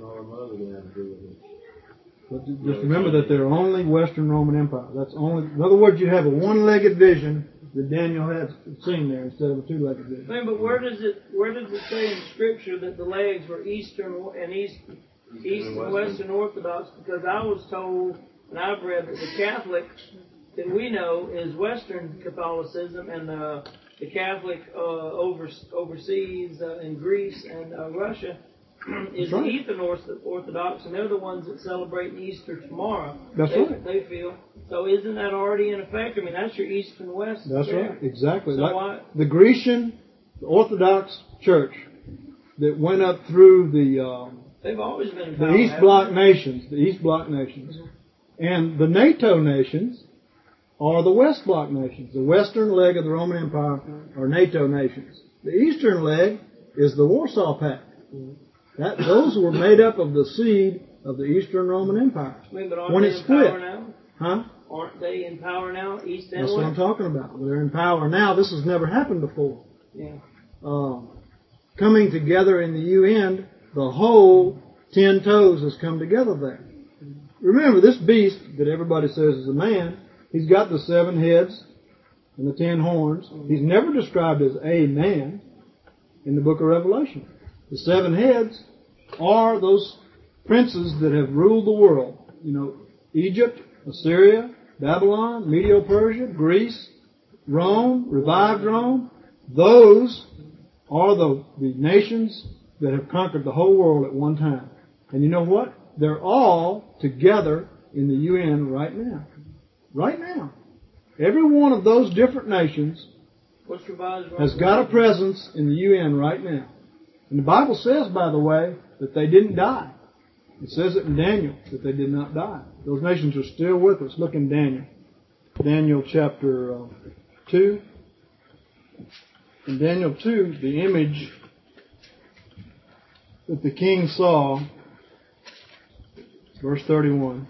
But just remember that they're only Western Roman Empire. That's only. In other words, you have a one-legged vision that Daniel had seen there instead of a two-legged vision. Wait, but where does it say in Scripture that the legs were Eastern and East and Western Orthodox? Because I was told, and I've read, that the Catholic that we know is Western Catholicism, and the Catholic overseas in Greece and Russia is the Eastern Orthodox, and they're the ones that celebrate Easter tomorrow. That's right. They feel. So isn't that already in effect? I mean, that's your East and West. That's there. right. Exactly. So like the Grecian Orthodox Church that went up through they've always been the East Bloc nations, and the NATO nations are the West Bloc nations. The western leg of the Roman Empire are NATO nations. The eastern leg is the Warsaw Pact. Those were made up of the seed of the Eastern Roman Empire. When it split, huh? Aren't they in power now, East and That's West? what I'm talking about. They're in power now. This has never happened before. Yeah. Coming together in the UN, the whole 10 toes has come together there. Remember, this beast that everybody says is a man, he's got the 7 heads and the 10 horns. He's never described as a man in the book of Revelation. The 7 heads are those princes that have ruled the world. You know, Egypt, Assyria, Babylon, Medo-Persia, Greece, Rome, revived Rome. Those are the nations that have conquered the whole world at one time. And you know what? They're all together in the UN right now. Right now. Every one of those different nations has got a presence in the UN right now. And the Bible says, by the way, that they didn't die. It says it in Daniel, that they did not die. Those nations are still with us. Look in Daniel. Daniel chapter 2. In Daniel 2, the image that the king saw, verse 31.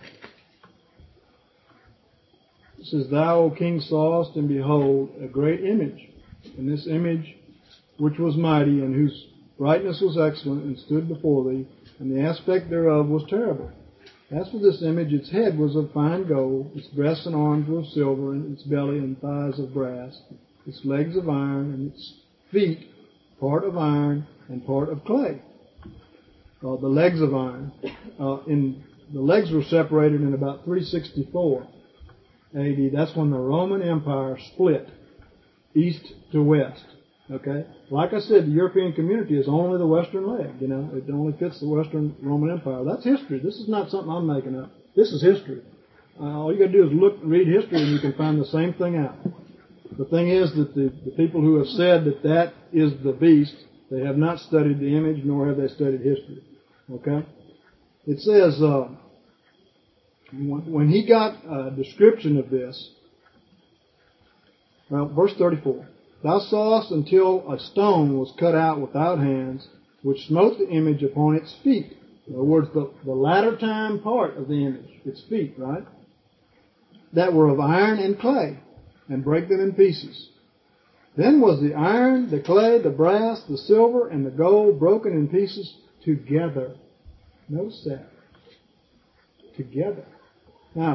It says, Thou, O king, sawest, and behold, a great image. And this image, which was mighty, and whose brightness was excellent, and stood before thee, and the aspect thereof was terrible. As for this image, its head was of fine gold, its breasts and arms were of silver, and its belly and thighs of brass, its legs of iron, and its feet part of iron and part of clay. The legs of iron. The legs were separated in about 364 AD. That's when the Roman Empire split east to west. Okay? Like I said, the European community is only the western leg. You know, it only fits the Western Roman Empire. That's history. This is not something I'm making up. This is history. All you got to do is read history, and you can find the same thing out. The thing is that the people who have said that is the beast, they have not studied the image, nor have they studied history. Okay? It says, when he got a description of this, well, verse 34, Thou sawest until a stone was cut out without hands, which smote the image upon its feet. In other words, the latter time part of the image, its feet, right? That were of iron and clay, and brake them in pieces. Then was the iron, the clay, the brass, the silver, and the gold broken in pieces together. Notice that. Together. Now,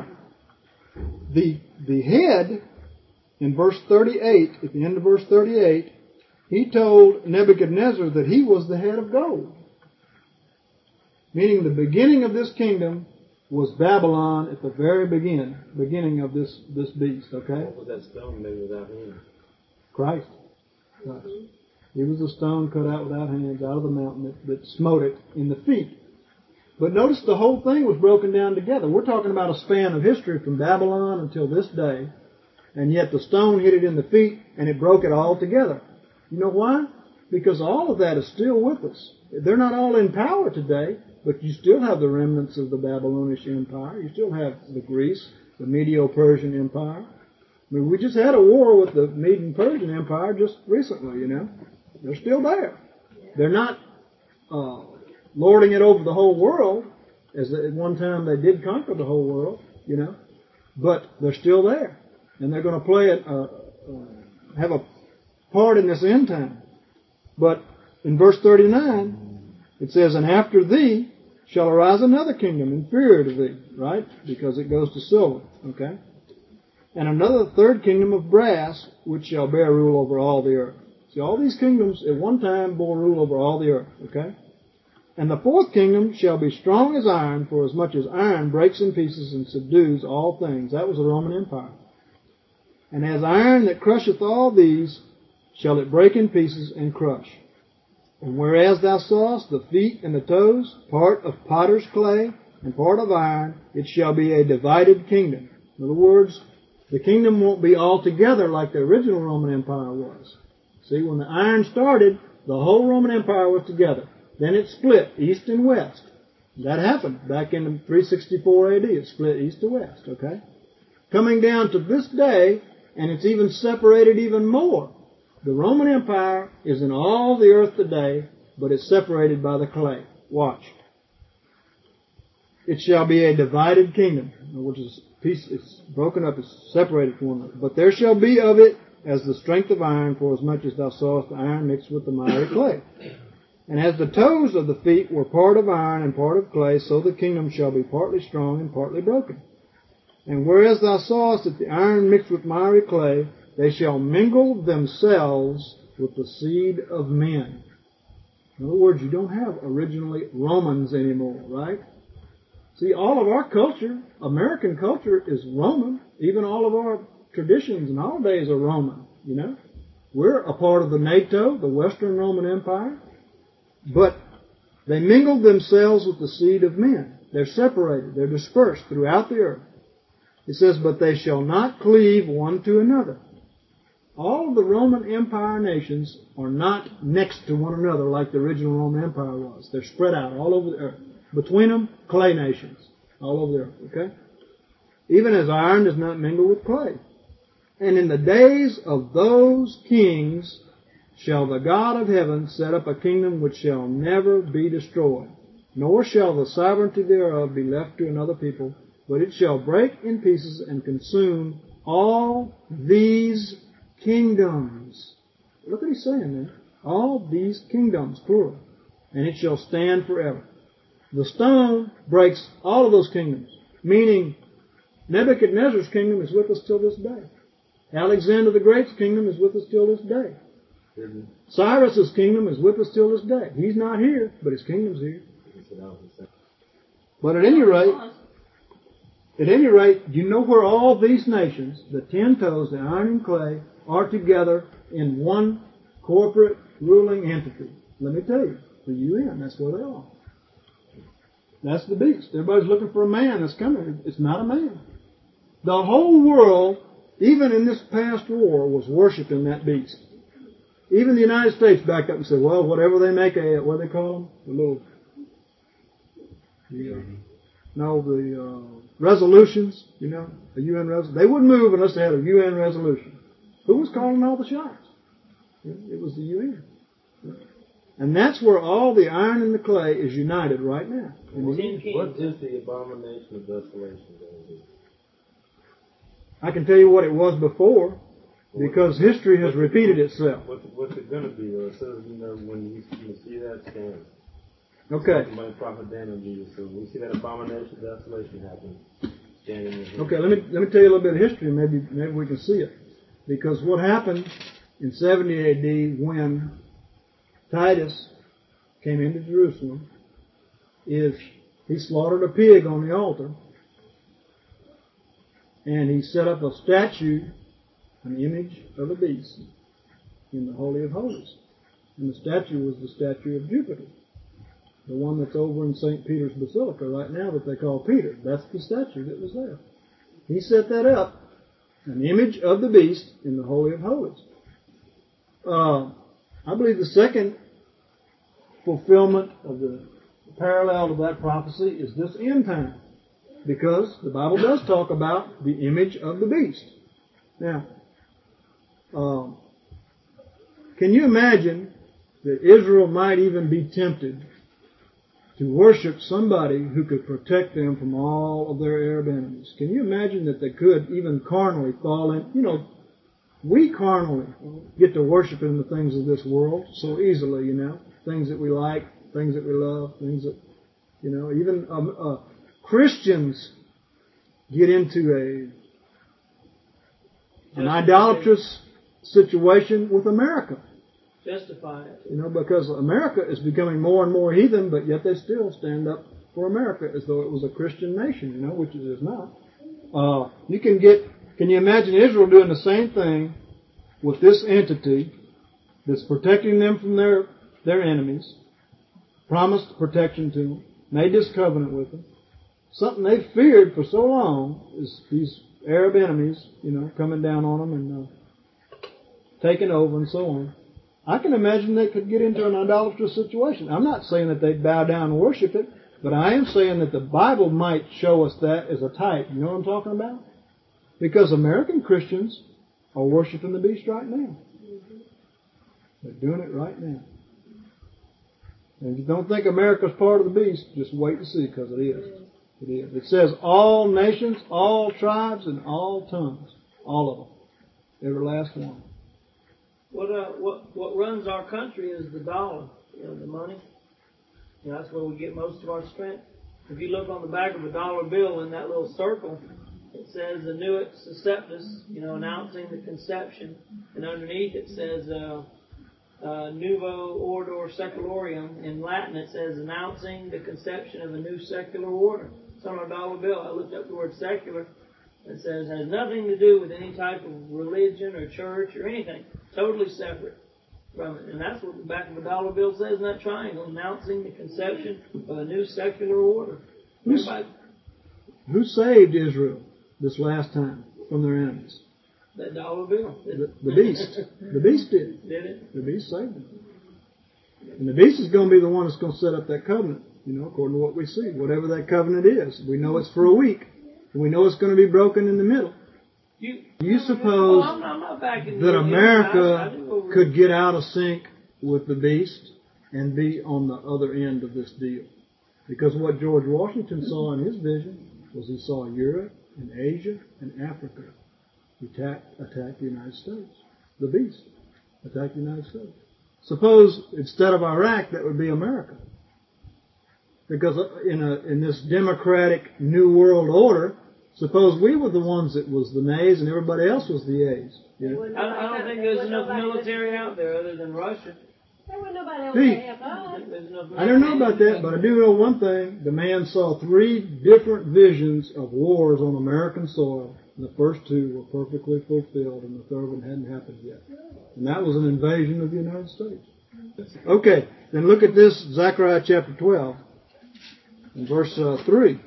the head, in verse 38, at the end of verse 38, he told Nebuchadnezzar that he was the head of gold. Meaning the beginning of this kingdom was Babylon at the very beginning of this beast, okay? What was that stone made without hands? Christ. He was a stone cut out without hands out of the mountain that smote it in the feet. But notice the whole thing was broken down together. We're talking about a span of history from Babylon until this day. And yet the stone hit it in the feet and it broke it all together. You know why? Because all of that is still with us. They're not all in power today, but you still have the remnants of the Babylonish Empire. You still have the Greece, the Medo-Persian Empire. I mean, we just had a war with the Medo-Persian Empire just recently, you know. They're still there. They're not lording it over the whole world, as at one time they did conquer the whole world, you know. But they're still there. And they're going to play it, have a part in this end time. But in verse 39, it says, And after thee shall arise another kingdom inferior to thee, right? Because it goes to silver, okay? And another third kingdom of brass, which shall bear rule over all the earth. See, all these kingdoms at one time bore rule over all the earth, okay? And the fourth kingdom shall be strong as iron, for as much as iron breaks in pieces and subdues all things. That was the Roman Empire. And as iron that crusheth all these, shall it break in pieces and crush. And whereas thou sawest the feet and the toes, part of potter's clay and part of iron, it shall be a divided kingdom. In other words, the kingdom won't be all together like the original Roman Empire was. See, when the iron started, the whole Roman Empire was together. Then it split east and west. That happened back in 364 AD. It split east to west, okay? Coming down to this day, and it's even separated even more. The Roman Empire is in all the earth today, but it's separated by the clay. Watch. It shall be a divided kingdom, which is piece. It's broken up. It's separated from one another. But there shall be of it as the strength of iron, for as much as thou sawest the iron mixed with the miry clay. And as the toes of the feet were part of iron and part of clay, so the kingdom shall be partly strong and partly broken. And whereas thou sawest that the iron mixed with miry clay, they shall mingle themselves with the seed of men. In other words, you don't have originally Romans anymore, right? See, all of our culture, American culture, is Roman. Even all of our traditions and holidays are Roman, you know. We're a part of the NATO, the Western Roman Empire. But they mingled themselves with the seed of men. They're separated. They're dispersed throughout the earth. It says, but they shall not cleave one to another. All of the Roman Empire nations are not next to one another like the original Roman Empire was. They're spread out all over the earth. Between them, clay nations all over the earth, okay? Even as iron does not mingle with clay. And in the days of those kings shall the God of heaven set up a kingdom which shall never be destroyed, nor shall the sovereignty thereof be left to another people, but it shall break in pieces and consume all these kingdoms. Look what he's saying there. All these kingdoms, plural. And it shall stand forever. The stone breaks all of those kingdoms, meaning Nebuchadnezzar's kingdom is with us till this day. Alexander the Great's kingdom is with us till this day. Cyrus's kingdom is with us till this day. He's not here, but his kingdom's here. But at any rate, you know where all these nations, the 10 toes, the iron and clay, are together in one corporate ruling entity. Let me tell you, the UN, that's where they are. That's the beast. Everybody's looking for a man that's coming. It's not a man. The whole world, even in this past war, was worshiping that beast. Even the United States backed up and said, well, whatever they make what do they call them? The resolutions, you know, a UN resolution. They wouldn't move unless they had a UN resolution. Who was calling all the shots? It was the UN. And that's where all the iron and the clay is united right now. What is the abomination of desolation going to be? I can tell you what it was before, because history has repeated itself. What's it going to be, though? It says, you know, when you see that stand. Okay. My prophet Daniel Jesus. So when we see that abomination of desolation happen, standing in. Okay, let me tell you a little bit of history. Maybe we can see it. Because what happened in 70 AD when Titus came into Jerusalem is he slaughtered a pig on the altar, and he set up a statue, an image of a beast, in the Holy of Holies. And the statue was the statue of Jupiter, the one that's over in St. Peter's Basilica right now that they call Peter. That's the statue that was there. He set that up, an image of the beast in the Holy of Holies. I believe the second fulfillment of the parallel of that prophecy is this end time, because the Bible does talk about the image of the beast. Now, can you imagine that Israel might even be tempted to worship somebody who could protect them from all of their Arab enemies? Can you imagine that they could even carnally fall in? You know, we carnally get to worship in the things of this world so easily, you know, things that we like, things that we love, things that, you know, even Christians get into an idolatrous situation with America. Justify it. You know, because America is becoming more and more heathen, but yet they still stand up for America as though it was a Christian nation, you know, which it is not. Can you imagine Israel doing the same thing with this entity that's protecting them from their their enemies, promised protection to them, made this covenant with them. Something they feared for so long is these Arab enemies, coming down on them and taking over and so on. I can imagine they could get into an idolatrous situation. I'm not saying that they'd bow down and worship it, but I am saying that the Bible might show us that as a type. You know what I'm talking about? Because American Christians are worshiping the beast right now. They're doing it right now. And if you don't think America's part of the beast, just wait and see, because it is. It is. It says all nations, all tribes, and all tongues. All of them. Every last one. What runs our country is the dollar, the money. That's where we get most of our strength. If you look on the back of a dollar bill in that little circle, it says Annuit Susceptus, announcing the conception. And underneath it says Nuevo Ordo Secularium. In Latin it says announcing the conception of a new secular order. It's on our dollar bill. I looked up the word secular. It says has nothing to do with any type of religion or church or anything. Totally separate from it. And that's what the back of a dollar bill says in that triangle, announcing the conception of a new secular order. Who saved Israel this last time from their enemies? That dollar bill. The beast. The beast did. Did it? The beast saved them. And the beast is going to be the one that's going to set up that covenant, according to what we see. Whatever that covenant is. We know it's for a week. And we know it's going to be broken in the middle. You suppose that America could get out of sync with the beast and be on the other end of this deal? Because what George Washington saw in his vision was he saw Europe and Asia and Africa attack the United States. The beast attacked the United States. Suppose instead of Iraq, that would be America. Because in this democratic new world order, suppose we were the ones that was the nays and everybody else was the A's. I don't think there's enough military out there other than Russia. There was nobody else to help us. I don't know about that, but I do know one thing. The man saw 3 different visions of wars on American soil. And the first 2 were perfectly fulfilled, and the third one hadn't happened yet. And that was an invasion of the United States. Okay, then look at this, Zechariah chapter 12, and verse 3.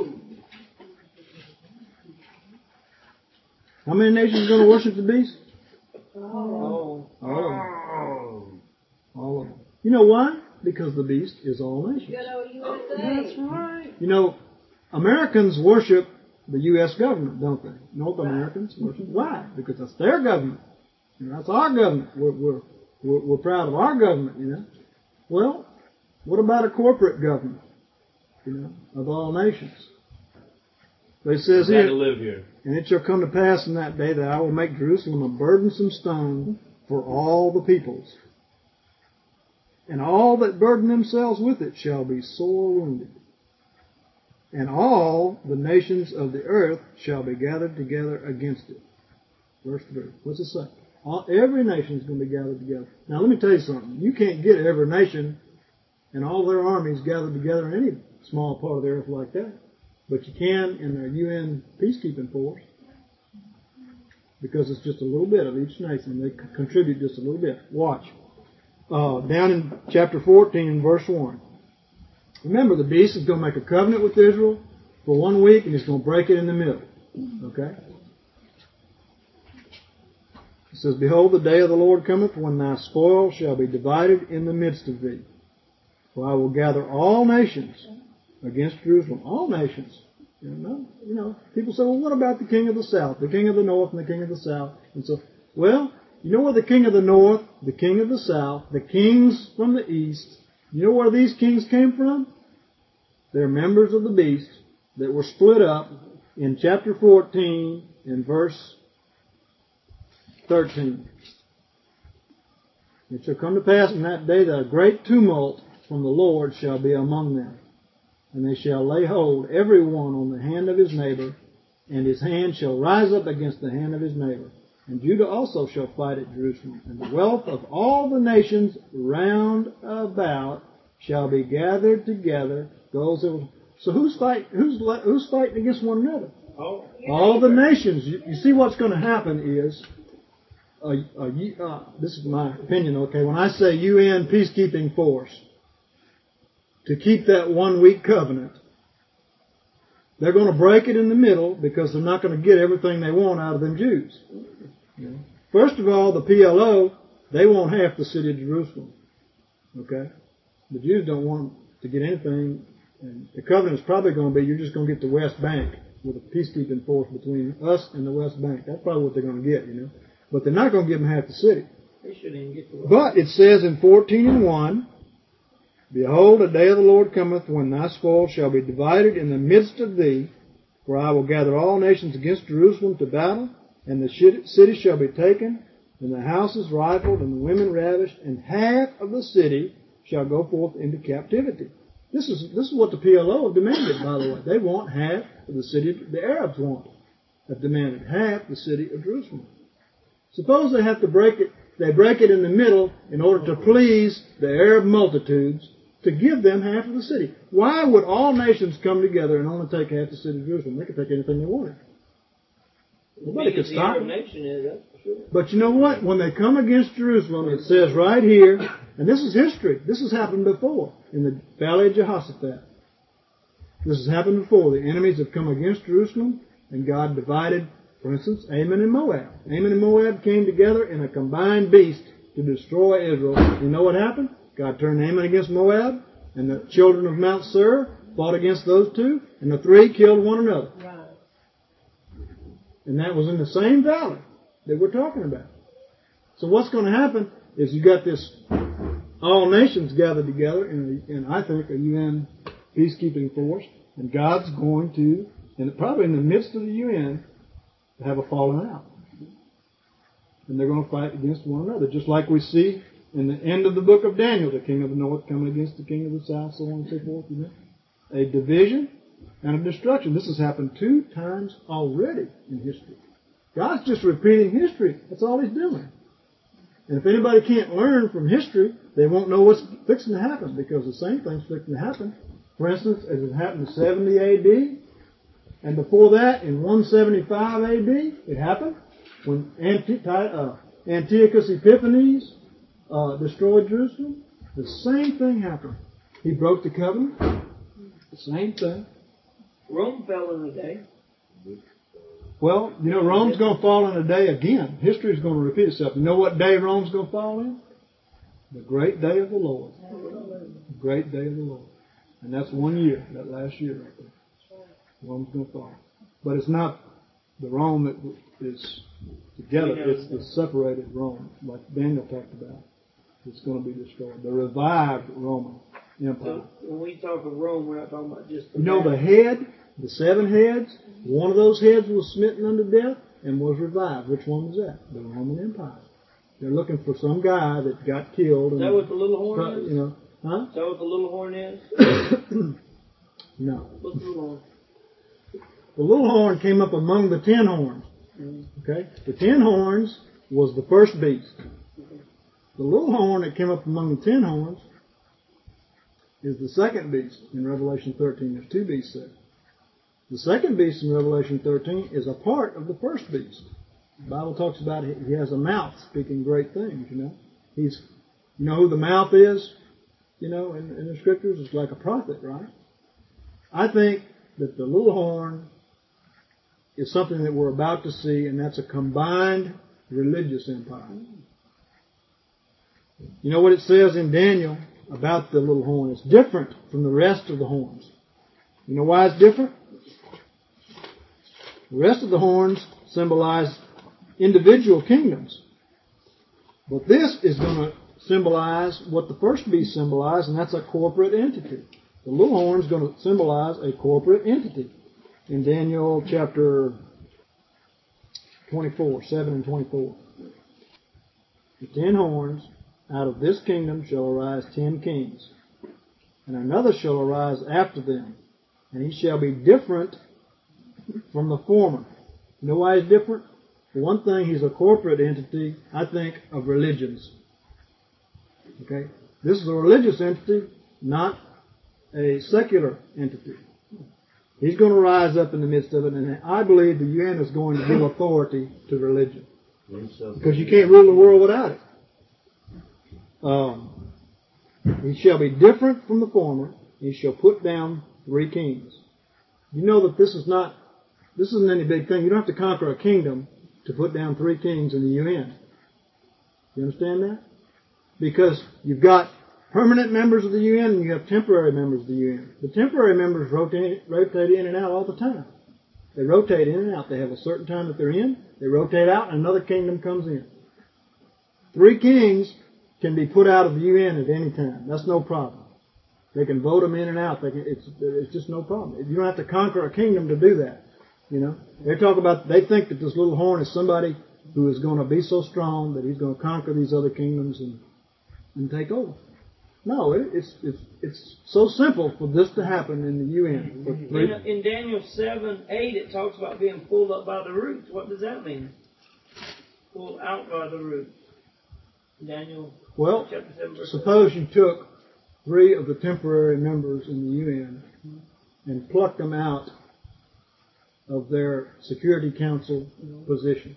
How many nations are going to worship the beast? Oh. All of them. You know why? Because the beast is all nations. Good old USA. That's right. Americans worship the U.S. government, don't they? North Americans worship. Why? Because that's their government. That's our government. We're proud of our government, Well, what about a corporate government, of all nations? But it says here, live here. And it shall come to pass in that day that I will make Jerusalem a burdensome stone for all the peoples. And all that burden themselves with it shall be sore wounded. And all the nations of the earth shall be gathered together against it. Verse 3. What's it say? Every nation is going to be gathered together. Now let me tell you something. You can't get every nation and all their armies gathered together in any small part of the earth like that. But you can in their UN peacekeeping force. Because it's just a little bit of each nation. They contribute just a little bit. Watch. Down in chapter 14, verse 1. Remember, the beast is going to make a covenant with Israel for 1 week, and he's going to break it in the middle. Okay? It says, Behold, the day of the Lord cometh, when thy spoil shall be divided in the midst of thee. For I will gather all nations against Jerusalem. All nations. People say, well, what about the king of the south, the king of the north, and the king of the south? And so, well, you know where the king of the north, the king of the south, the kings from the east, you know where these kings came from? They're members of the beast that were split up in chapter 14 and verse 13. It shall come to pass in that day that a great tumult from the Lord shall be among them. And they shall lay hold every one on the hand of his neighbor, and his hand shall rise up against the hand of his neighbor. And Judah also shall fight at Jerusalem. And the wealth of all the nations round about shall be gathered together. So who's fighting against one another? All the nations. You see what's going to happen is this is my opinion, okay, when I say UN peacekeeping force to keep that 1 week covenant, they're going to break it in the middle because they're not going to get everything they want out of them Jews. First of all, the PLO, they want half the city of Jerusalem. Okay? The Jews don't want to get anything, and the covenant is probably going to be, you're just going to get the West Bank with a peacekeeping force between us and the West Bank. That's probably what they're going to get, But they're not going to give them half the city. They shouldn't even get the West. But it says in 14:1, Behold, the day of the Lord cometh, when thy spoil shall be divided in the midst of thee, for I will gather all nations against Jerusalem to battle, and the city shall be taken, and the houses rifled, and the women ravished, and half of the city shall go forth into captivity. This is what the PLO have demanded, by the way. They want half of the city, the Arabs have demanded half the city of Jerusalem. Suppose they have to break it in the middle in order to please the Arab multitudes to give them half of the city. Why would all nations come together and only take half the city of Jerusalem? They could take anything they wanted. Nobody could stop them. Nation is, that's for sure. But you know what? When they come against Jerusalem, it says right here, and this is history. This has happened before in the Valley of Jehoshaphat. This has happened before. The enemies have come against Jerusalem, and God divided, for instance, Ammon and Moab. Ammon and Moab came together in a combined beast to destroy Israel. You know what happened? God turned Ammon against Moab, and the children of Mount Seir fought against those two, and the three killed one another. Right. And that was in the same valley that we're talking about. So what's going to happen is you got this all nations gathered together in I think, a UN peacekeeping force, and God's going to, and probably in the midst of the UN, have a falling out. And they're going to fight against one another, just like we see in the end of the book of Daniel, the king of the north coming against the king of the south, so on and so forth. A division and a destruction. This has happened 2 times already in history. God's just repeating history. That's all He's doing. And if anybody can't learn from history, they won't know what's fixing to happen, because the same thing's fixing to happen. For instance, as it happened in 70 A.D., and before that, in 175 A.D., it happened when Antiochus Epiphanes destroyed Jerusalem. The same thing happened. He broke the covenant. The same thing. Rome fell in a day. Well, Rome's going to fall in a day again. History's going to repeat itself. You know what day Rome's going to fall in? The great day of the Lord. The great day of the Lord. And that's 1 year, that last year right there. Rome's going to fall. But it's not the Rome that is together. It's the separated Rome, like Daniel talked about. It's going to be destroyed. The revived Roman Empire. So when we talk of Rome, we're not talking about just the the head, the 7 heads, one of those heads was smitten unto death and was revived. Which one was that? The Roman Empire. They're looking for some guy that got killed. Is that what the little horn is? Huh? Is that what the little horn is? No. What's the little horn? The little horn came up among the 10 horns. Okay? The 10 horns was the first beast. The little horn that came up among the 10 horns is the second beast in Revelation 13. There's 2 beasts there. The second beast in Revelation 13 is a part of the first beast. The Bible talks about he has a mouth speaking great things, He's, who the mouth is, in the Scriptures? It's like a prophet, right? I think that the little horn is something that we're about to see, and that's a combined religious empire. You know what it says in Daniel about the little horn? It's different from the rest of the horns. You know why it's different? The rest of the horns symbolize individual kingdoms. But this is going to symbolize what the first beast symbolized, and that's a corporate entity. The little horn is going to symbolize a corporate entity. In Daniel chapter 24, 7 and 24. The 10 horns, out of this kingdom shall arise 10 kings, and another shall arise after them, and he shall be different from the former. You know why he's different? For one thing, he's a corporate entity, I think, of religions. Okay? This is a religious entity, not a secular entity. He's going to rise up in the midst of it, and I believe the UN is going to give authority to religion. Because you can't rule the world without it. He shall be different from the former. He shall put down 3 kings. You know that this isn't any big thing. You don't have to conquer a kingdom to put down 3 kings in the UN. You understand that? Because you've got permanent members of the UN and you have temporary members of the UN. The temporary members rotate in and out all the time. They rotate in and out. They have a certain time that they're in. They rotate out and another kingdom comes in. 3 kings can be put out of the UN at any time. That's no problem. They can vote them in and out. It's just no problem. You don't have to conquer a kingdom to do that. You know, they think that this little horn is somebody who is going to be so strong that he's going to conquer these other kingdoms and take over. No, it's so simple for this to happen in the UN. In Daniel 7:8, it talks about being pulled up by the roots. What does that mean? Pulled out by the roots. Daniel. Well, chapter 7, verse suppose you took 3 of the temporary members in the UN and plucked them out of their Security Council position.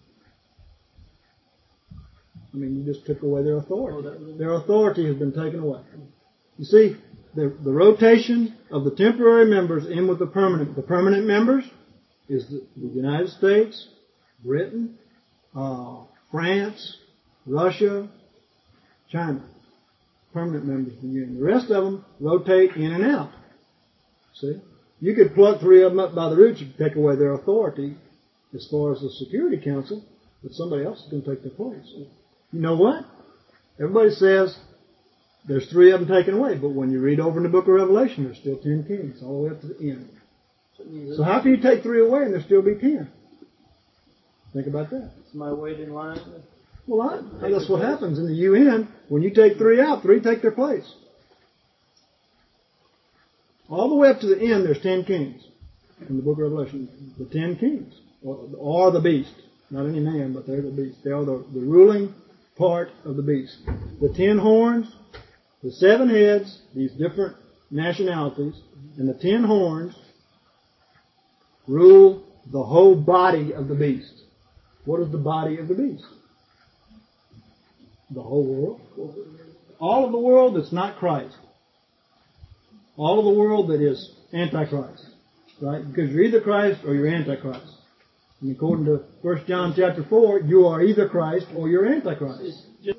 I mean, you just took away their authority. Their authority has been taken away. You see, the rotation of the temporary members in with the permanent. The permanent members is the United States, Britain, France, Russia, China. Permanent members of the UN. The rest of them rotate in and out. See? You could pluck 3 of them up by the roots. You could take away their authority as far as the Security Council, but somebody else is going to take their place. You know what? Everybody says there's 3 of them taken away, but when you read over in the book of Revelation, there's still 10 kings all the way up to the end. So how can you take 3 away and there still be 10? Think about that. Somebody wait in line. Well, that's what happens in the UN. When you take 3 out, 3 take their place. All the way up to the end, there's 10 kings in the book of Revelation. The 10 kings, or the beast. Not any man, but they're the beast. They are the ruling part of the beast. The 10 horns, the 7 heads, these different nationalities, and the 10 horns rule the whole body of the beast. What is the body of the beast? The whole world. All of the world that's not Christ. All of the world that is Antichrist. Right? Because you're either Christ or you're Antichrist. And according to 1 John chapter 4, you are either Christ or you're Antichrist.